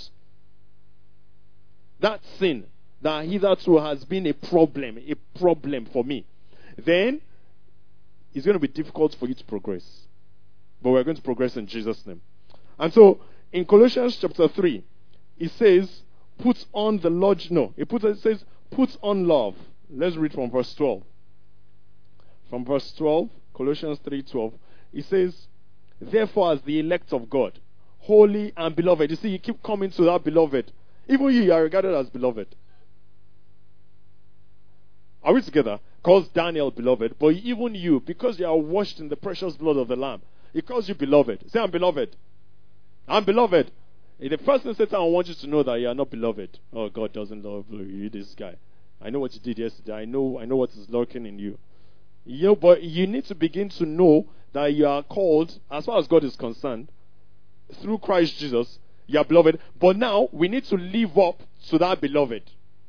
that sin that hitherto has been a problem for me. Then it's going to be difficult for you to progress. But we're going to progress in Jesus' name. And so, in Colossians chapter 3, it says, put on the Lord. No, it says, put on love. Let's read from verse 12. From verse 12, Colossians 3:12, it says, therefore, as the elect of God, holy and beloved. You see, you keep coming to that beloved. Even you are regarded as beloved. Are we together? Calls Daniel beloved, but even you, because you are washed in the precious blood of the Lamb, he calls you beloved. Say, I'm beloved. I'm beloved. The first thing Satan wants you to know that you are not beloved. Oh, God doesn't love you, this guy. I know what you did yesterday. I know what is lurking in you. But you need to begin to know that you are called, as far as God is concerned, through Christ Jesus, you are beloved. But now, we need to live up to that beloved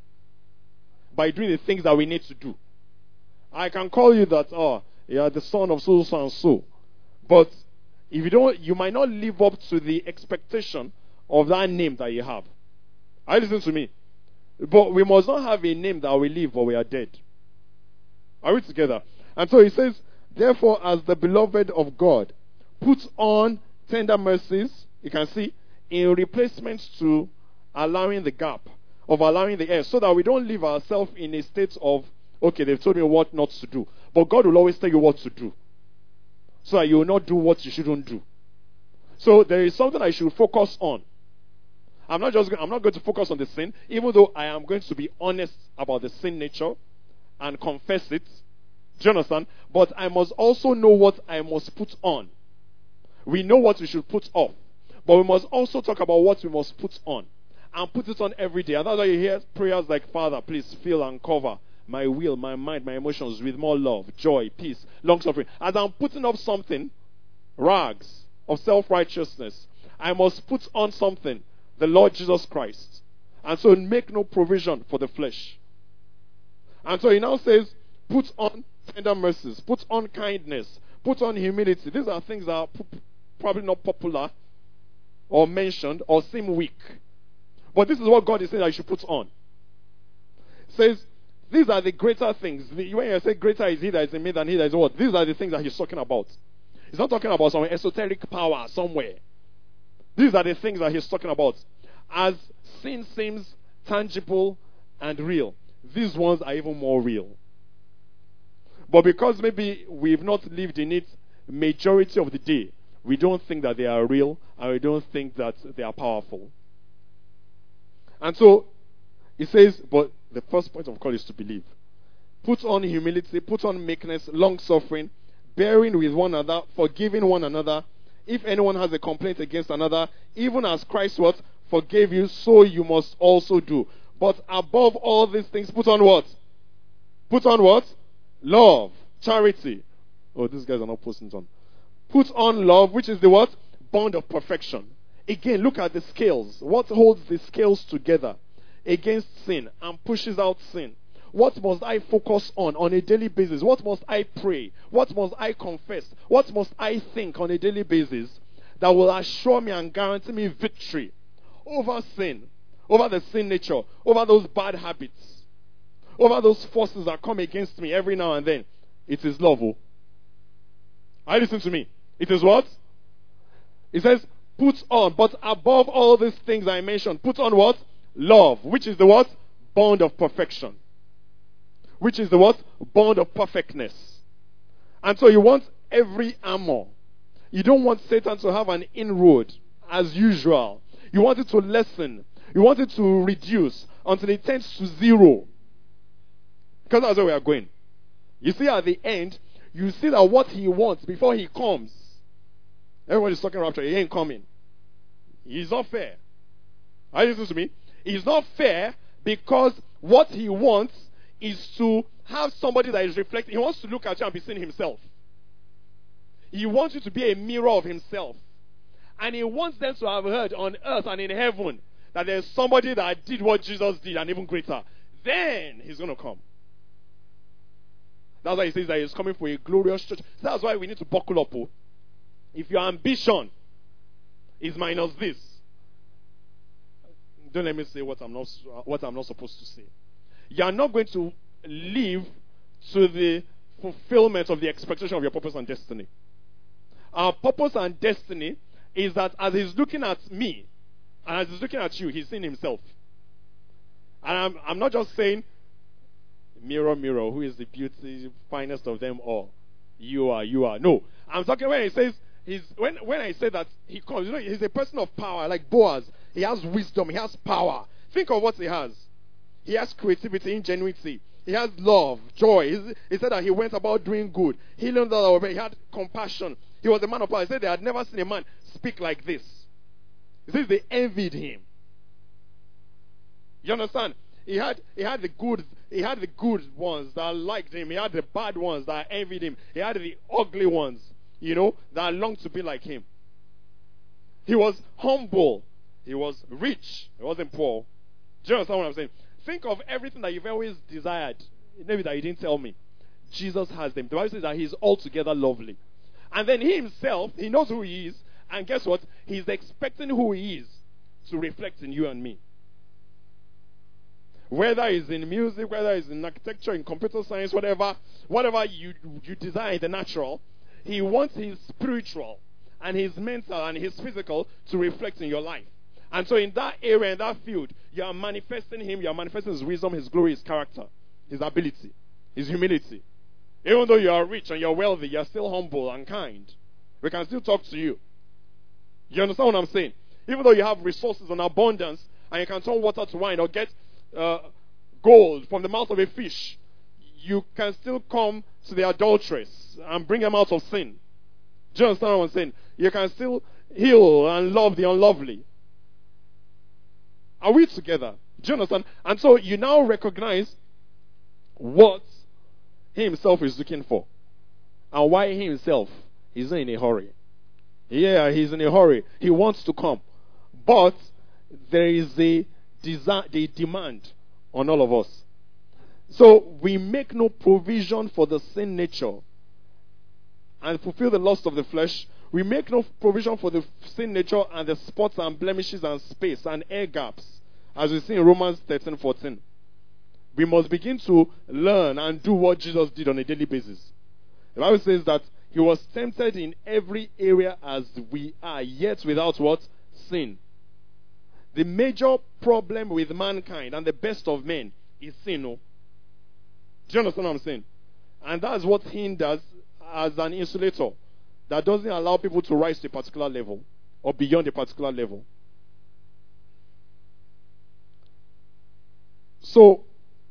by doing the things that we need to do. I can call you that, you are the son of so and so. But if you don't, you might not live up to the expectation of that name that you have. Are you listening to me? But we must not have a name that we live or we are dead. Are we together? And so he says, therefore, as the beloved of God, put on tender mercies, you can see, in replacement to allowing the gap, of allowing the air, so that we don't leave ourselves in a state of, okay, they've told me what not to do. But God will always tell you what to do, so that you will not do what you shouldn't do. So there is something I should focus on. I'm not going to focus on the sin, even though I am going to be honest about the sin nature and confess it. Do you understand? But I must also know what I must put on. We know what we should put off, but we must also talk about what we must put on, and put it on every day. And that's why you hear prayers like, Father, please fill and cover my will, my mind, my emotions with more love, joy, peace, long-suffering. As I'm putting up something, rags of self-righteousness, I must put on something, the Lord Jesus Christ. And so make no provision for the flesh. And so he now says, put on tender mercies, put on kindness, put on humility. These are things that are probably not popular or mentioned or seem weak. But this is what God is saying I should put on. It says, these are the greater things. When you say greater is he that is in me than he that is what? These are the things that he's talking about. He's not talking about some esoteric power somewhere. These are the things that he's talking about. As sin seems tangible and real, these ones are even more real. But because maybe we've not lived in it majority of the day, we don't think that they are real, and we don't think that they are powerful. And so, it says, but the first point of call is to believe. Put on humility, put on meekness, long-suffering, bearing with one another, forgiving one another. If anyone has a complaint against another, even as Christ what? Forgave you, so you must also do. But above all these things, put on what? Put on what? Love. Charity. Oh, these guys are not posting it on. Put on love, which is the what? Bond of perfection. Again, look at the scales. What holds the scales together against sin and pushes out sin? What must I focus on a daily basis? What must I pray? What must I confess? What must I think on a daily basis that will assure me and guarantee me victory over sin, over the sin nature, over those bad habits, over those forces that come against me every now and then? It is love. Oh. Are you listening to me? It is what? It says, put on, but above all these things I mentioned, put on what? Love, which is the what? Bond of perfection. Which is the what? Bond of perfectness. And so you want every armor. You don't want Satan to have an inroad as usual. You want it to lessen. You want it to reduce until it tends to zero. Because that's where we are going. You see, at the end, you see that what he wants before he comes. Everybody's talking rapture. He ain't coming. He's not fair. Are you listening to me? He's not fair because what he wants is to have somebody that is reflecting. He wants to look at you and be seeing himself. He wants you to be a mirror of himself. And he wants them to have heard on earth and in heaven that there's somebody that did what Jesus did and even greater. Then he's going to come. That's why he says that he's coming for a glorious church. That's why we need to buckle up. Oh. If your ambition is minus this, don't let me say what I'm not supposed to say. You are not going to live to the fulfillment of the expectation of your purpose and destiny. Our purpose and destiny is that as he's looking at me, and as he's looking at you, he's seeing himself. And I'm not just saying, mirror, mirror, who is the beauty, finest of them all? You are. No. I'm talking when he says, when I say that he comes, he's a person of power, like Boaz. He has wisdom, he has power. Think of what he has. He has creativity, ingenuity. He has love, joy. He said that he went about doing good. He learned that he had compassion. He was a man of power. He said they had never seen a man speak like this. He says they envied him. You understand? He had the good ones that liked him. He had the bad ones that envied him. He had the ugly ones, that longed to be like him. He was humble. He was rich. He wasn't poor. Do you understand what I'm saying? Think of everything that you've always desired. Maybe that you didn't tell me. Jesus has them. The Bible says that he's altogether lovely. And then he himself, he knows who he is. And guess what? He's expecting who he is to reflect in you and me. Whether it's in music, whether it's in architecture, in computer science, whatever you desire in the natural, he wants his spiritual and his mental and his physical to reflect in your life. And so in that area, in that field, you are manifesting him, you are manifesting his wisdom, his glory, his character, his ability, his humility. Even though you are rich and you're wealthy, you're still humble and kind. We can still talk to you. You understand what I'm saying? Even though you have resources and abundance, and you can turn water to wine or get gold from the mouth of a fish, you can still come to the adulteress and bring them out of sin. Do you understand what I'm saying? You can still heal and love the unlovely. Are we together? Do you understand? And so you now recognize what he himself is looking for and why he himself is not in a hurry. Yeah, he's in a hurry. He wants to come. But there is a demand on all of us. So we make no provision for the sin nature and fulfill the lust of the flesh. We make no provision for the sin nature and the spots and blemishes and space and air gaps, as we see in Romans 13:14. We must begin to learn and do what Jesus did on a daily basis. The Bible says that he was tempted in every area as we are, yet without what? Sin. The major problem with mankind and the best of men is sin. No? Do you understand what I'm saying? And that's what hinders as an insulator that doesn't allow people to rise to a particular level or beyond a particular level. So,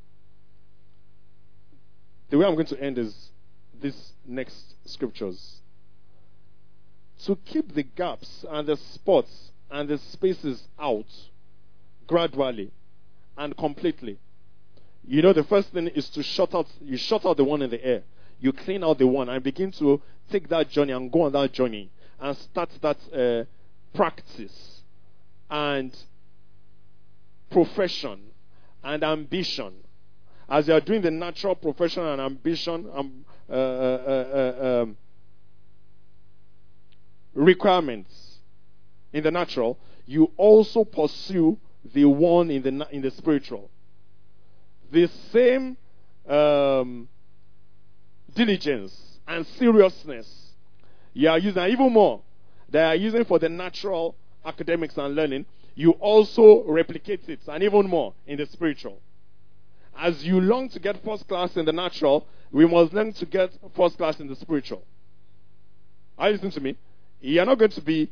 the way I'm going to end is these next scriptures. To keep the gaps and the spots and the spaces out gradually and completely, You know, the first thing is to shut out the one in the air. You clean out the one and begin to take that journey and go on that journey and start that practice and profession and ambition. As you are doing the natural profession and ambition requirements in the natural, you also pursue the one in the spiritual. The same diligence and seriousness you are using, and even more, they are using for the natural academics and learning, you also replicate it, and even more in the spiritual. As you long to get first class in the natural, we must learn to get first class in the spiritual. Are you listening to me? You are not going to be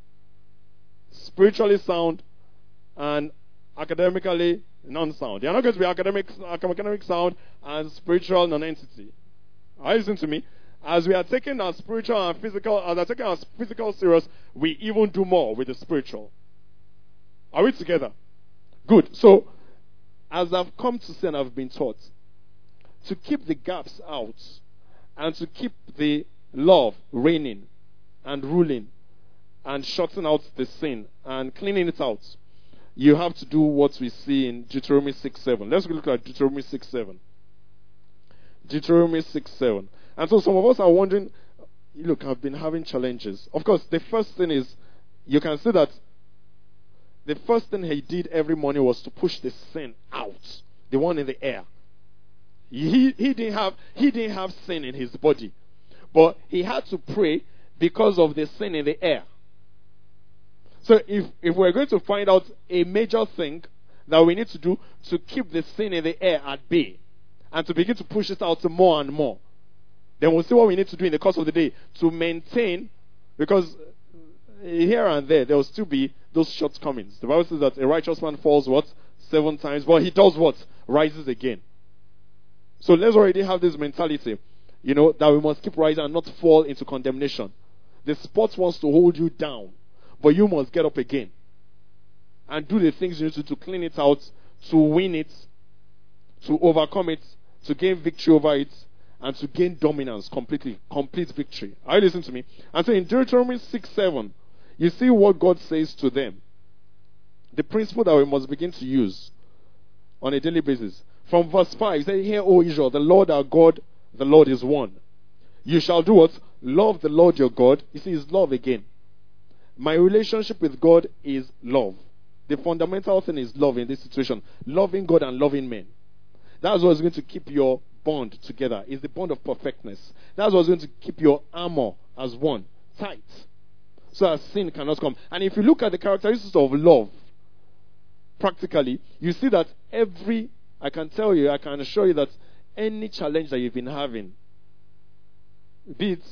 spiritually sound and academically non-sound. You are not going to be academic sound and spiritual non-entity. Are you listening to me? As we are taking our spiritual and physical, as we are taking our physical serious, we even do more with the spiritual. Are we together? Good. So, as I've come to see and I've been taught, to keep the gaps out and to keep the love reigning and ruling and shutting out the sin and cleaning it out, you have to do what we see in Deuteronomy 6:7. Let's look at Deuteronomy 6:7. Deuteronomy 6:7. And so some of us are wondering, look, I've been having challenges. Of course, the first thing is, you can see that the first thing he did every morning was to push the sin out, the one in the air. He didn't have sin in his body, but he had to pray because of the sin in the air. So if we're going to find out a major thing that we need to do to keep the sin in the air at bay and to begin to push it out more and more, then we'll see what we need to do in the course of the day to maintain, because here and there will still be those shortcomings. The Bible says that a righteous man falls what? 7 times, but he does what? Rises again. So let's already have this mentality, that we must keep rising and not fall into condemnation. The sport wants to hold you down, but you must get up again and do the things you need to clean it out, to win it, to overcome it, to gain victory over it, and to gain dominance complete victory. Are you listening to me? And so in Deuteronomy 6:7, you see what God says to them. The principle that we must begin to use on a daily basis. From verse 5, he says, "Hear, O Israel, the Lord our God, the Lord is one. You shall do what? Love the Lord your God." You see, it's love again. My relationship with God is love. The fundamental thing is love in this situation. Loving God and loving men. That's what's going to keep your bond together. It's the bond of perfectness. That's what's going to keep your armor as one, tight, so that sin cannot come. And if you look at the characteristics of love, practically, you see that I can assure you that any challenge that you've been having, be it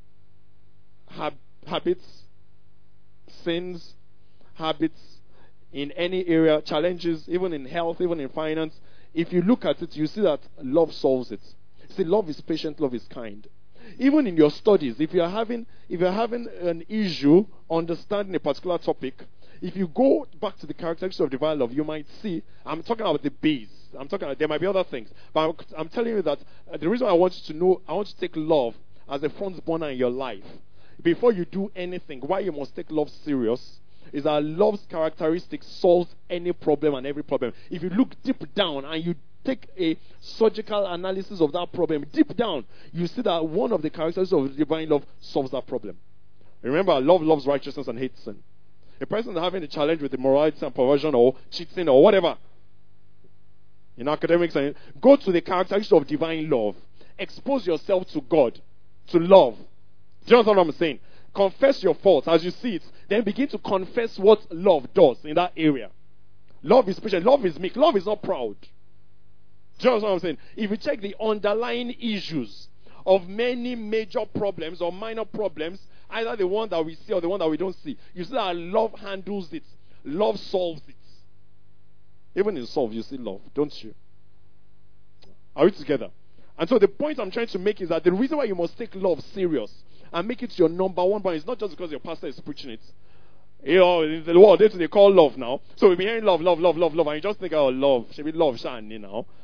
habits, sins, habits, in any area, challenges, even in health, even in finance, if you look at it, you see that love solves it. See, love is patient, love is kind. Even in your studies, if you're having an issue understanding a particular topic, if you go back to the characteristics of divine love, you might see, I'm talking about the base. There might be other things, but I'm telling you that the reason I want you to know, I want you to take love as a front burner in your life. Before you do anything, why you must take love serious is that love's characteristics solves any problem and every problem. If you look deep down and you take a surgical analysis of that problem, deep down, you see that one of the characteristics of divine love solves that problem. Remember, love loves righteousness and hates sin. A person having a challenge with immorality and perversion or cheating or whatever, in academics, go to the characteristics of divine love. Expose yourself to God, to love. Do you understand what I'm saying? Confess your faults as you see it. Then begin to confess what love does in that area. Love is patient. Love is meek. Love is not proud. Do you understand what I'm saying? If you check the underlying issues of many major problems or minor problems, either the one that we see or the one that we don't see, you see that love handles it. Love solves it. Even in solve, you see love, don't you? Are we together? And so the point I'm trying to make is that the reason why you must take love serious and make it your number one point is not just because your pastor is preaching it. In the world, they call love now. So we've been hearing love, and you just think, oh, love, should be love, shiny now.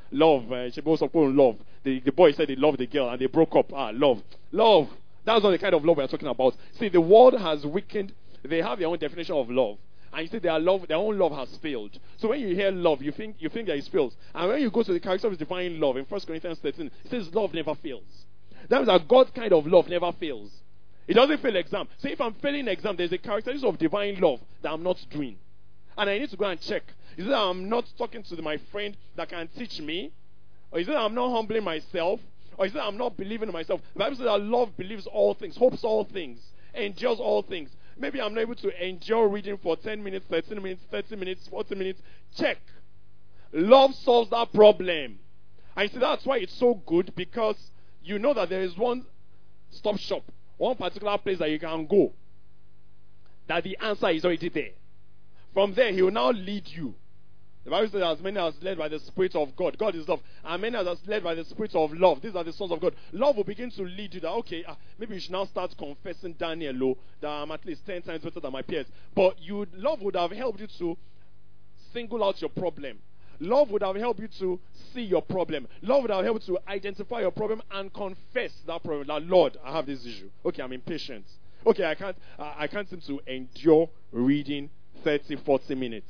love. She both upon love. The boy said he loved the girl and they broke up. Love. Love. That's not the kind of love we're talking about. See, the world has weakened. They have their own definition of love. And you see their own love has failed. So when you hear love, you think that it fails. And when you go to the character of divine love in 1 Corinthians 13, it says love never fails. That means that God's kind of love never fails. It doesn't fail exam. So if I'm failing exam, there's a characteristic of divine love that I'm not doing. And I need to go and check. Is it that I'm not talking to my friend that can teach me? Or is it that I'm not humbling myself? Or is it that I'm not believing in myself? The Bible says that love believes all things, hopes all things, endures all things. Maybe I'm not able to endure reading for 10 minutes, 13 minutes, 30 minutes, 40 minutes. Check. Love solves that problem. And you see, that's why it's so good, because you know that there is one stop shop, one particular place that you can go, that the answer is already there. From there, he will now lead you. The Bible says, as many as led by the Spirit of God. God is love. And many as led by the Spirit of love. These are the sons of God. Love will begin to lead you that, okay, maybe you should now start confessing Daniel, that I'm at least 10 times better than my peers. But love would have helped you to single out your problem. Love would have helped you to see your problem. Love would have helped you to identify your problem and confess that problem. Like, Lord, I have this issue. Okay, I'm impatient. Okay, I can't seem to endure reading 30, 40 minutes.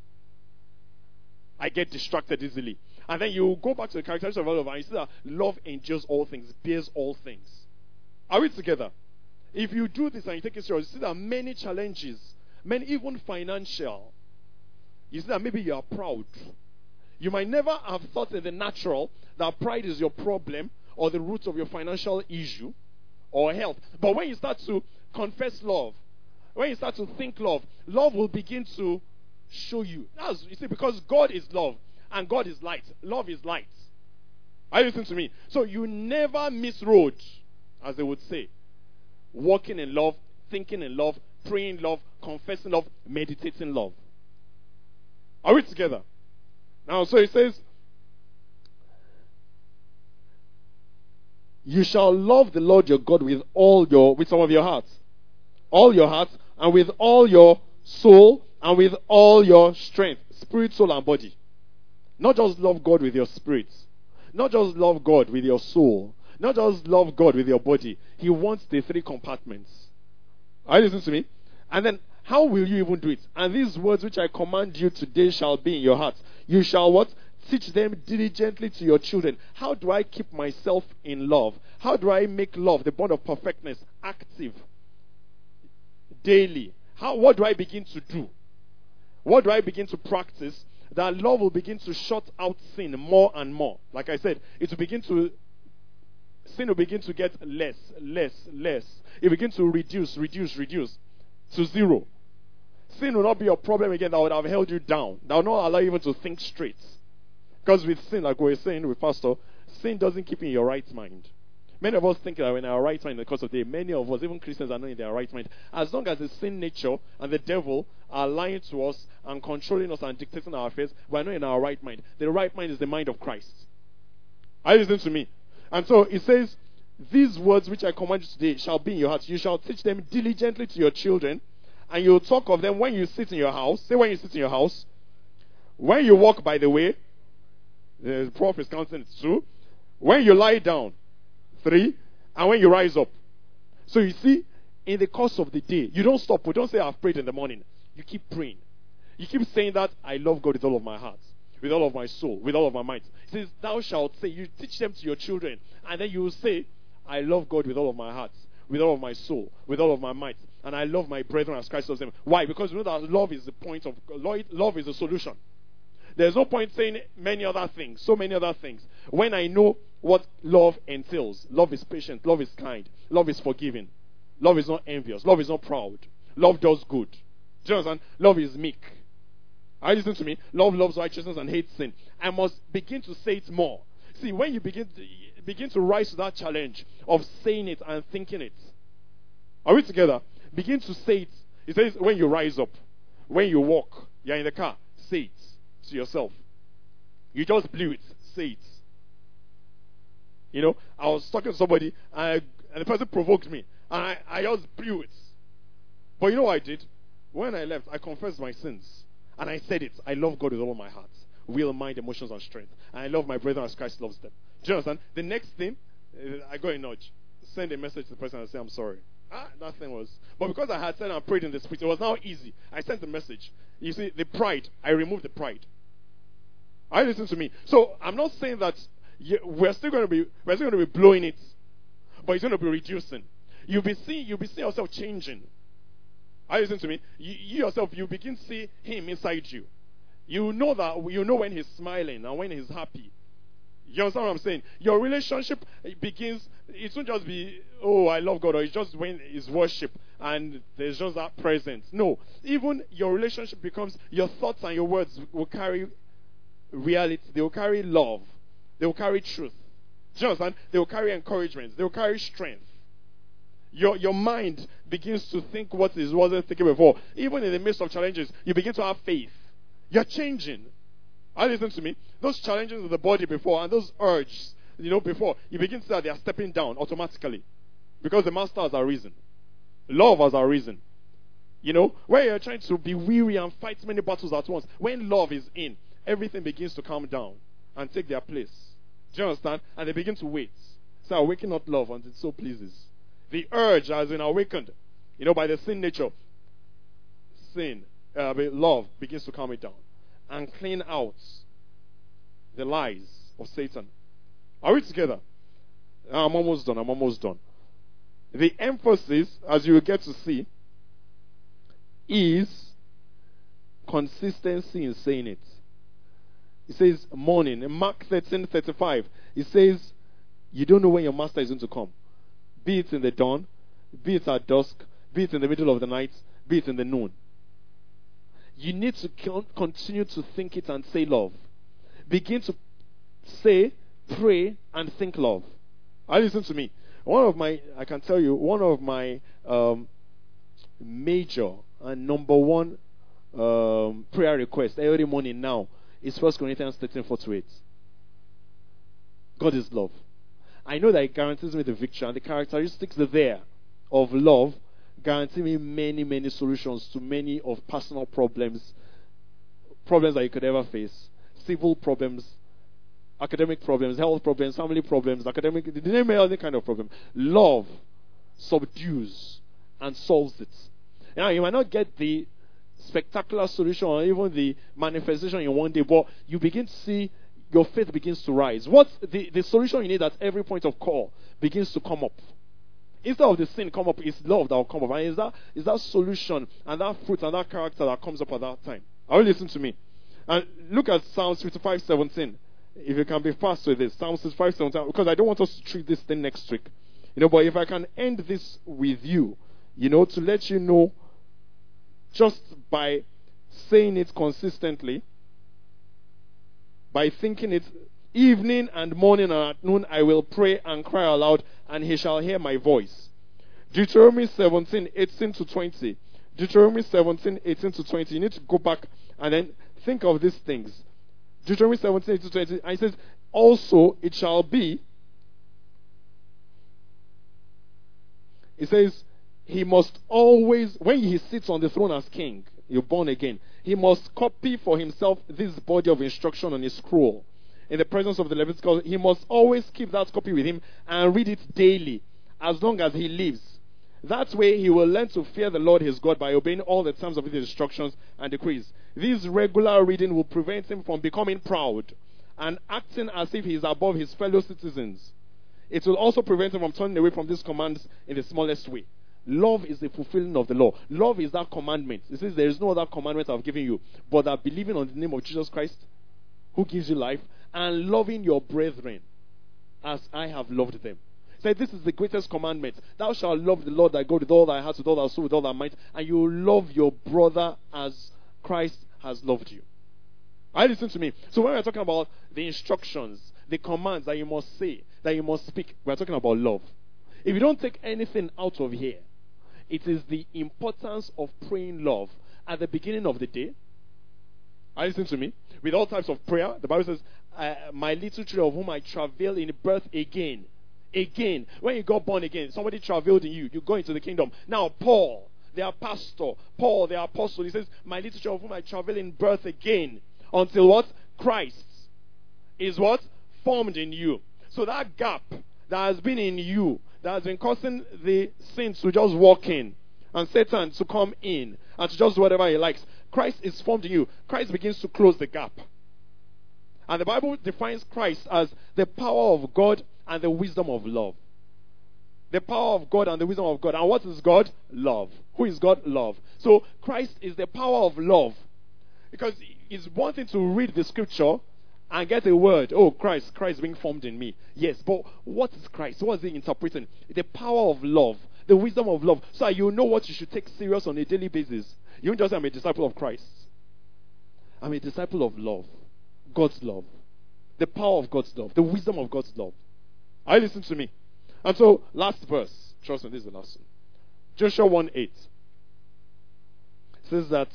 I get distracted easily. And then you go back to the characteristics of love and you see that love endures all things, bears all things. Are we together? If you do this and you take it serious, you see that many challenges, many even financial, you see that maybe you are proud. You might never have thought in the natural that pride is your problem or the root of your financial issue or health. But when you start to confess love, when you start to think love, love will begin to show you. You see, because God is love and God is light. Love is light. Are you listening to me? So you never miss road, as they would say. Walking in love, thinking in love, praying love, confessing love, meditating love. Are we together? Now, so it says, you shall love the Lord your God with some of your heart. All your heart, and with all your soul, and with all your strength, spirit, soul, and body. Not just love God with your spirit. Not just love God with your soul. Not just love God with your body. He wants the 3 compartments. Are you listening to me? And then, how will you even do it? And these words which I command you today shall be in your hearts. You shall what? Teach them diligently to your children. How do I keep myself in love? How do I make love, the bond of perfectness, active? Daily. What do I begin to do? What do I begin to practice? That love will begin to shut out sin more and more. Like I said, sin will begin to get less. It begins to reduce to 0. Sin will not be a problem again that would have held you down. That will not allow you even to think straight. Because with sin, like we were saying with Pastor, sin doesn't keep you in your right mind. Many of us think that we're in our right mind in the course of the day. Many of us, even Christians, are not in their right mind. As long as the sin nature and the devil are lying to us and controlling us and dictating our affairs, we're not in our right mind. The right mind is the mind of Christ. Are you listening to me? And so it says, these words which I command you today shall be in your hearts. You shall teach them diligently to your children, and you'll talk of them when you sit in your house. Say when you sit in your house. When you walk by the way. The prophet is counting it 2. When you lie down. 3. And when you rise up. So you see, in the course of the day, you don't stop. You don't say, I've prayed in the morning. You keep praying. You keep saying that, I love God with all of my heart, with all of my soul, with all of my might. It says, thou shalt say, you teach them to your children. And then you will say, I love God with all of my heart, with all of my soul, with all of my might. And I love my brethren as Christ loves them. Why? Because you know that love is the point of, love is the solution. There's no point saying many other things, so many other things, when I know what love entails. Love is patient, love is kind, love is forgiving, love is not envious, love is not proud, love does good. Do you understand? Love is meek. Are you listening to me? Love loves righteousness and hates sin. I must begin to say it more. See, when you begin to rise to that challenge of saying it and thinking it. Are we together? Begin to say it. It says when you rise up, when you walk, you're in the car, say it to yourself. You just blew it, say it. You know, I was talking to somebody and the person provoked me and I just blew it. But you know what I did? When I left, I confessed my sins and I said it. I love God with all my heart, will, mind, emotions, and strength. And I love my brethren as Christ loves them. Do you understand? The next thing, I got a nudge. Send a message to the person and say, I'm sorry. Nothing was. But because I had said and prayed in the Spirit, it was now easy. I sent the message. You see, the pride, I removed the pride. Listen to me. So I'm not saying that we're still going to be blowing it, but it's going to be reducing. You'll be seeing yourself changing. Listen to me. You yourself, you begin to see him inside you. You know when he's smiling and when he's happy. You understand what I'm saying? Your relationship begins, it won't just be, oh, I love God, or it's just when it's worship and there's just that presence. No. Even your relationship becomes, your thoughts and your words will carry reality. They will carry love. They will carry truth. Do you understand? They will carry encouragement. They will carry strength. Your mind begins to think what it wasn't thinking before. Even in the midst of challenges, you begin to have faith. You're changing. Listen to me. Those challenges of the body before and those urges, before, you begin to see that they are stepping down automatically. Because the master has arisen. Love has arisen. Where you're trying to be weary and fight many battles at once, when love is in, everything begins to calm down and take their place. Do you understand? And they begin to wait. So awaken not love until it so pleases. The urge has been awakened, by the sin nature. Love begins to calm it down and clean out the lies of Satan. Are we together? I'm almost done. The emphasis, as you will get to see, is consistency in saying it. It says morning. In Mark 13:35, it says, you don't know when your master is going to come. Be it in the dawn, be it at dusk, be it in the middle of the night, be it in the noon. You need to continue to think it and say love. Begin to say, pray, and think love. Listen to me. One of my major and number one prayer request every morning now is 1 Corinthians 13:4-8. God is love. I know that it guarantees me the victory, and the characteristics there of love guarantee me many, many solutions to many of personal problems that you could ever face, civil problems, academic problems, health problems, family problems, any kind of problem. Love subdues and solves it. Now, you might not get the spectacular solution or even the manifestation in one day, but you begin to see your faith begins to rise. What the solution you need at every point of call begins to come up. Instead of the sin come up, it's love that will come up. And it's that solution and that fruit and that character that comes up at that time. Are you listening to me? And look at Psalms 55:17. If you can be fast with this. Psalms 55:17. Because I don't want us to treat this thing next week. But if I can end this with you, to let you know, just by saying it consistently, by thinking it, evening and morning and at noon I will pray and cry aloud, and he shall hear my voice. Deuteronomy 17:18-20. Deuteronomy 17:18-20. You need to go back and then think of these things. Deuteronomy 17:18-20. And it says, also it shall be, it says, he must always, when he sits on the throne as king, you're born again, he must copy for himself this body of instruction on his scroll. In the presence of the Levitical, he must always keep that copy with him and read it daily, as long as he lives. That way he will learn to fear the Lord his God by obeying all the terms of his instructions and decrees. This regular reading will prevent him from becoming proud and acting as if he is above his fellow citizens. It will also prevent him from turning away from these commands in the smallest way. Love is the fulfilling of the law. Love is that commandment. It says there is no other commandment I've given you, but that believing on the name of Jesus Christ, who gives you life, and loving your brethren as I have loved them. Say, this is the greatest commandment. Thou shalt love the Lord thy God with all thy heart, with all thy soul, with all thy might, and you will love your brother as Christ has loved you. Listen to me. So when we're talking about the instructions, the commands that you must say, that you must speak, we're talking about love. If you don't take anything out of here, it is the importance of praying love at the beginning of the day. Listen to me. With all types of prayer, the Bible says, my little children of whom I travail in birth again. Again. When you got born again, somebody travailed in you. You go into the kingdom. Now, Paul, their pastor, Paul, their apostle, he says, my little children of whom I travail in birth again. Until what? Christ is what? Formed in you. So that gap that has been in you, that has been causing the saints to just walk in and Satan to come in and to just do whatever he likes, Christ is formed in you. Christ begins to close the gap. And the Bible defines Christ as the power of God and the wisdom of love. The power of God and the wisdom of God. And what is God? Love. Who is God? Love. So Christ is the power of love. Because it's one thing to read the scripture and get a word. Oh, Christ being formed in me. Yes, but what is Christ? What is he interpreting? The power of love. The wisdom of love. So you know what you should take serious on a daily basis. You don't just say, I'm a disciple of Christ. I'm a disciple of love. God's love. The power of God's love. The wisdom of God's love. Are you listening to me? And so, last verse. Trust me, this is the last one. Joshua 1:8 says that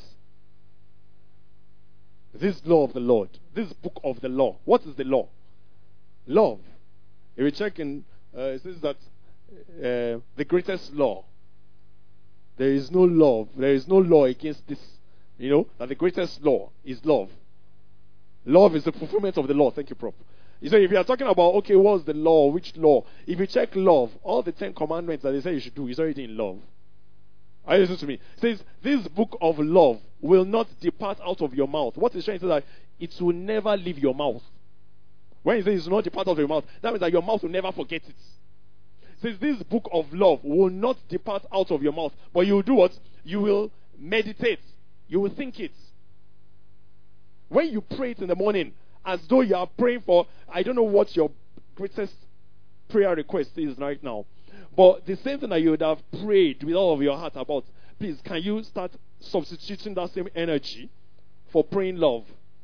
this law of the Lord, this book of the law. What is the law? Love. If you check in, it says that the greatest law. There is no love. There is no law against this. You know, that the greatest law is love. Love is the fulfillment of the law. Thank you, Prof. So if you are talking about, okay, what's the law? Which law? If you check love, all the 10 commandments that they say you should do is already in love. Are you listening to me? It says, this book of love will not depart out of your mouth. What is trying to say that it will never leave your mouth. When it says it will not depart out of your mouth, that means that your mouth will never forget it. It says, this book of love will not depart out of your mouth. But you will do what? You will meditate. You will think it. When you pray it in the morning, as though you are praying for, I don't know what your greatest prayer request is right now, but the same thing that you would have prayed with all of your heart about, please, can you start substituting that same energy for praying love?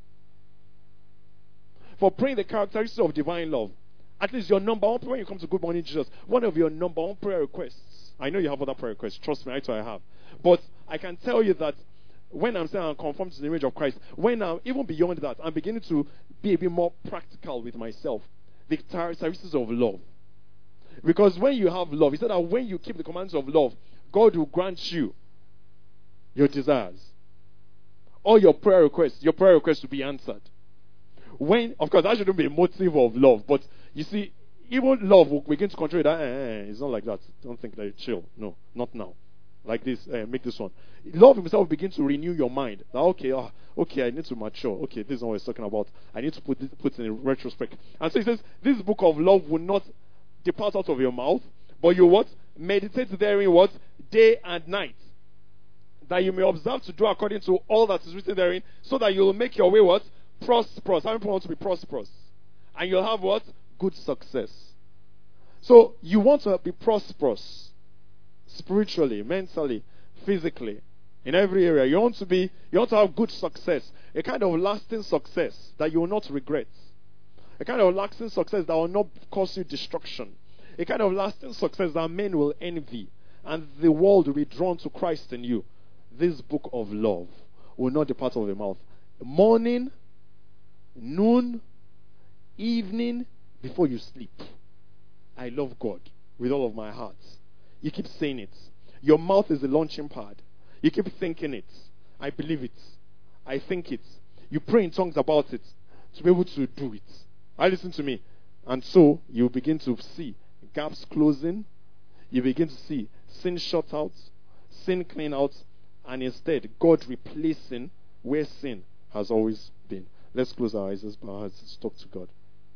For praying the characteristics of divine love. At least your number one, when you come to Good Morning Jesus, one of your number one prayer requests. I know you have other prayer requests, trust me, I have. But I can tell you that when I'm saying I'm conformed to the image of Christ, when I'm even beyond that, I'm beginning to be a bit more practical with myself. The characteristics of love. Because when you have love, he said that when you keep the commands of love, God will grant you your desires. All your prayer requests will be answered. When, of course, that shouldn't be a motive of love, but you see, even love will begin to control that. It's not like that. Don't think that you chill. No, not now. Like this, make this one. Love himself will begin to renew your mind. Now, okay, I need to mature. Okay, this is what he's talking about. I need to put it in retrospect. And so he says, this book of love will not depart out of your mouth, but you what? Meditate therein what? Day and night. That you may observe to do according to all that is written therein, so that you will make your way what? Prosperous. How many people want to be prosperous? And you'll have what? Good success. So you want to be prosperous spiritually, mentally, physically, in every area. You want to have good success, a kind of lasting success that you will not regret, a kind of lasting success that will not cause you destruction, a kind of lasting success that men will envy, and the world will be drawn to Christ in you. This book of love will not depart of your mouth. Morning, noon, evening, before you sleep. I love God with all of my heart. You keep saying it. Your mouth is a launching pad. You keep thinking it. I believe it. I think it. You pray in tongues about it to be able to do it. I listen to me. And so you begin to see gaps closing. You begin to see sin shut out, sin clean out, and instead God replacing where sin has always been. Let's close our eyes. Let's bow our heads. Let's talk to God.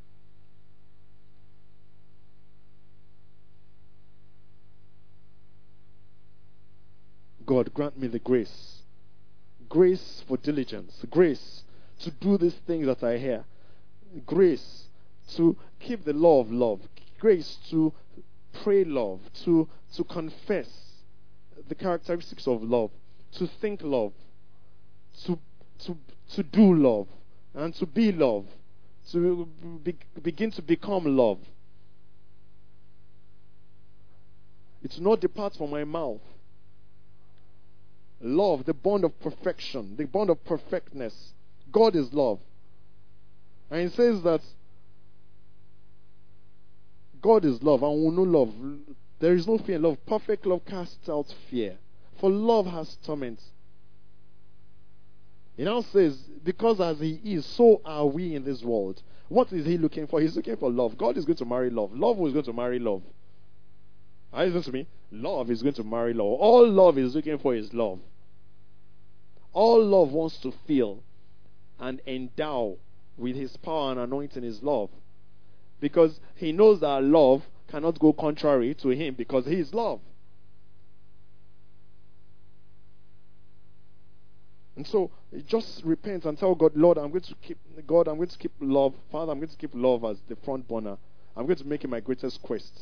God, grant me the grace. Grace for diligence. Grace to do these things that I hear. Grace to keep the law of love. Grace to pray love. To confess the characteristics of love. To think love. To do love. And to be love. To begin to become love. It will not depart from my mouth. Love, the bond of perfection, the bond of perfectness. God is love. And it says that God is love and we know love. There is no fear in love. Perfect love casts out fear. For love has torment. He now says, because as he is, so are we in this world. What is he looking for? He's looking for love. God is going to marry love. Love is going to marry love. Are you listening to me? Love is going to marry love. All love is looking for is love. All love wants to feel and endow with his power and anointing is love. Because he knows that love cannot go contrary to him because he is love. And so just repent and tell God, Lord, I'm going to keep love. Father, I'm going to keep love as the front burner. I'm going to make it my greatest quest.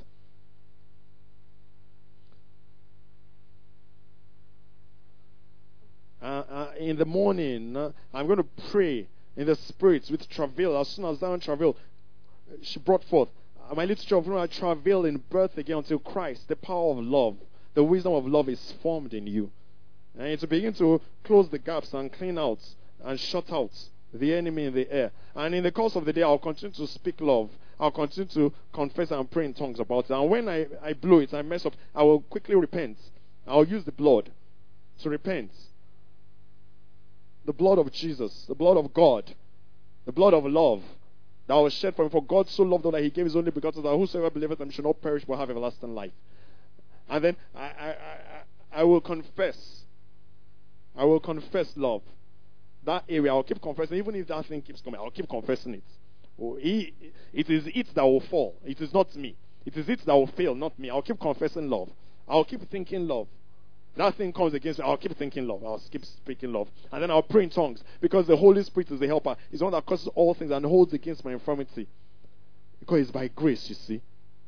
In the morning, I'm going to pray in the spirit with travail. As soon as that travail, she brought forth. My little children, I travail in birth again until Christ, the power of love, the wisdom of love is formed in you. And to begin to close the gaps and clean out and shut out the enemy in the air. And in the course of the day, I'll continue to speak love. I'll continue to confess and pray in tongues about it. And when I blow it, I mess up, I will quickly repent. I'll use the blood to repent. The blood of Jesus, the blood of God, the blood of love that was shed for him. For God so loved that he gave his only begotten, that whosoever believeth him shall not perish but have everlasting life. And then I will confess. I will confess love. That area, I'll keep confessing. Even if that thing keeps coming, I'll keep confessing it. It is it that will fall. It is not me. It is it that will fail, not me. I'll keep confessing love. I'll keep thinking love. That thing comes against me, I'll keep thinking love. I'll keep speaking love. And then I'll pray in tongues. Because the Holy Spirit is the helper. He's the one that causes all things and holds against my infirmity. Because it's by grace, you see.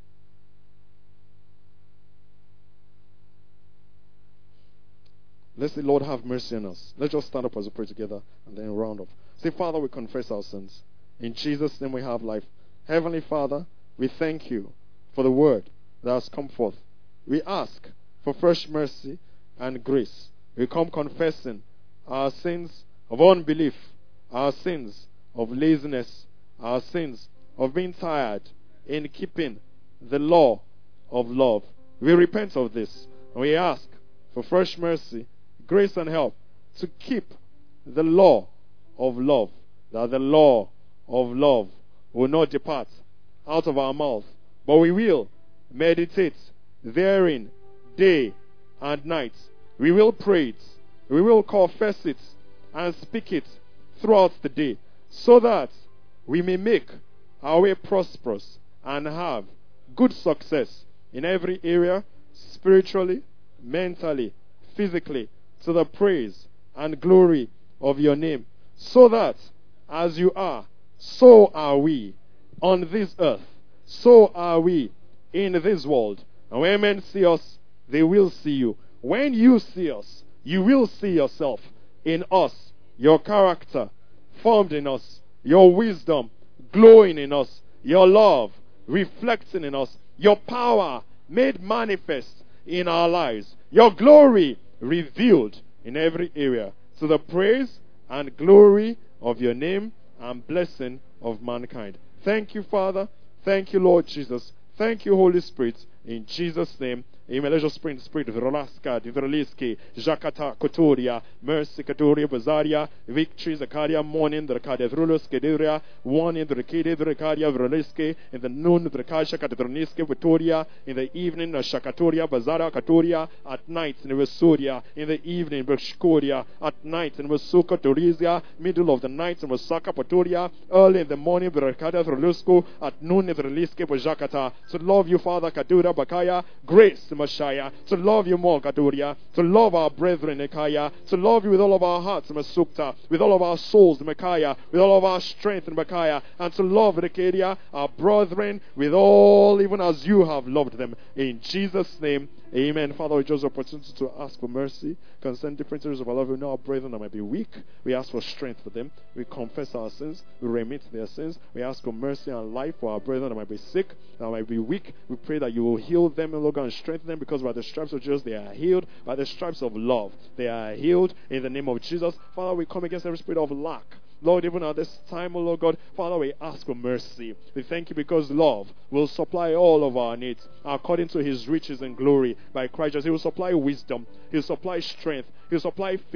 Let's say, Lord, have mercy on us. Let's just stand up as we pray together and then round off. Say, Father, we confess our sins. In Jesus' name we have life. Heavenly Father, we thank you for the word that has come forth. We ask for fresh mercy and grace. We come confessing our sins of unbelief, our sins of laziness, our sins of being tired in keeping the law of love. We repent of this. And we ask for fresh mercy, grace and help to keep the law of love, that the law of love will not depart out of our mouth, but we will meditate therein day and night. We will pray it, we will confess it and speak it throughout the day, so that we may make our way prosperous and have good success in every area, spiritually, mentally, physically, to the praise and glory of your name, so that as you are, so are we on this earth, so are we in this world. And when men see us, they will see you. When you see us, you will see yourself in us, your character formed in us, your wisdom glowing in us, your love reflecting in us, your power made manifest in our lives, your glory revealed in every area, to the praise and glory of your name and blessing of mankind. Thank you, Father. Thank you, Lord Jesus. Thank you, Holy Spirit. In Jesus' name, amen. Let's just pray in the spirit of Rolaska, Divraliski, Jakata, Kotoria, Mercy, Katoria, Bazaria, Victory, Zakaria, morning, the Rakadia, Vruluske, Diria, one in the Rakide, the Rakadia, Vraliske, in the noon, the Rakasha, Katroniske, Vitoria, in the evening, Shakatoria, Bazara, Katoria, at night, in Vesuria, in the evening, Bershkoria, at night, in Vesuka, Torizia, middle of the night, in Vasaka, Patoria, early in the morning, the Rakadia, Vrulusko, at noon, in the Reliske, Bajakata. So love you, Father, Katura, Bakaya, grace, Messiah, to love you more, Kaduria, to love our brethren, Ekaya, to love you with all of our hearts, Masukta, with all of our souls, Mekaya, with all of our strength, Mekaya, and to love Rekedia, our brethren, with all, even as you have loved them. In Jesus' name, amen. Father, we just opportunity to ask for mercy concerning different areas of our life. We know our brethren that might be weak. We ask for strength for them. We confess our sins. We remit their sins. We ask for mercy and life for our brethren that might be sick, that might be weak. We pray that you will heal them, Lord God, and strengthen them, because by the stripes of Jesus they are healed. By the stripes of love they are healed. In the name of Jesus, Father, we come against every spirit of lack. Lord, even at this time, oh Lord God, Father, we ask for mercy. We thank you because love will supply all of our needs according to his riches and glory by Christ Jesus. He will supply wisdom. He will supply strength. He will supply faith.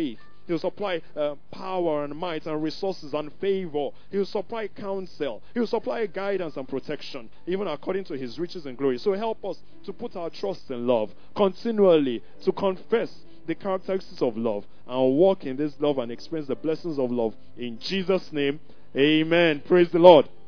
He will supply power and might and resources and favor. He will supply counsel. He will supply guidance and protection, even according to His riches and glory. So help us to put our trust in love, continually to confess the characteristics of love and walk in this love and experience the blessings of love. In Jesus' name, amen. Praise the Lord.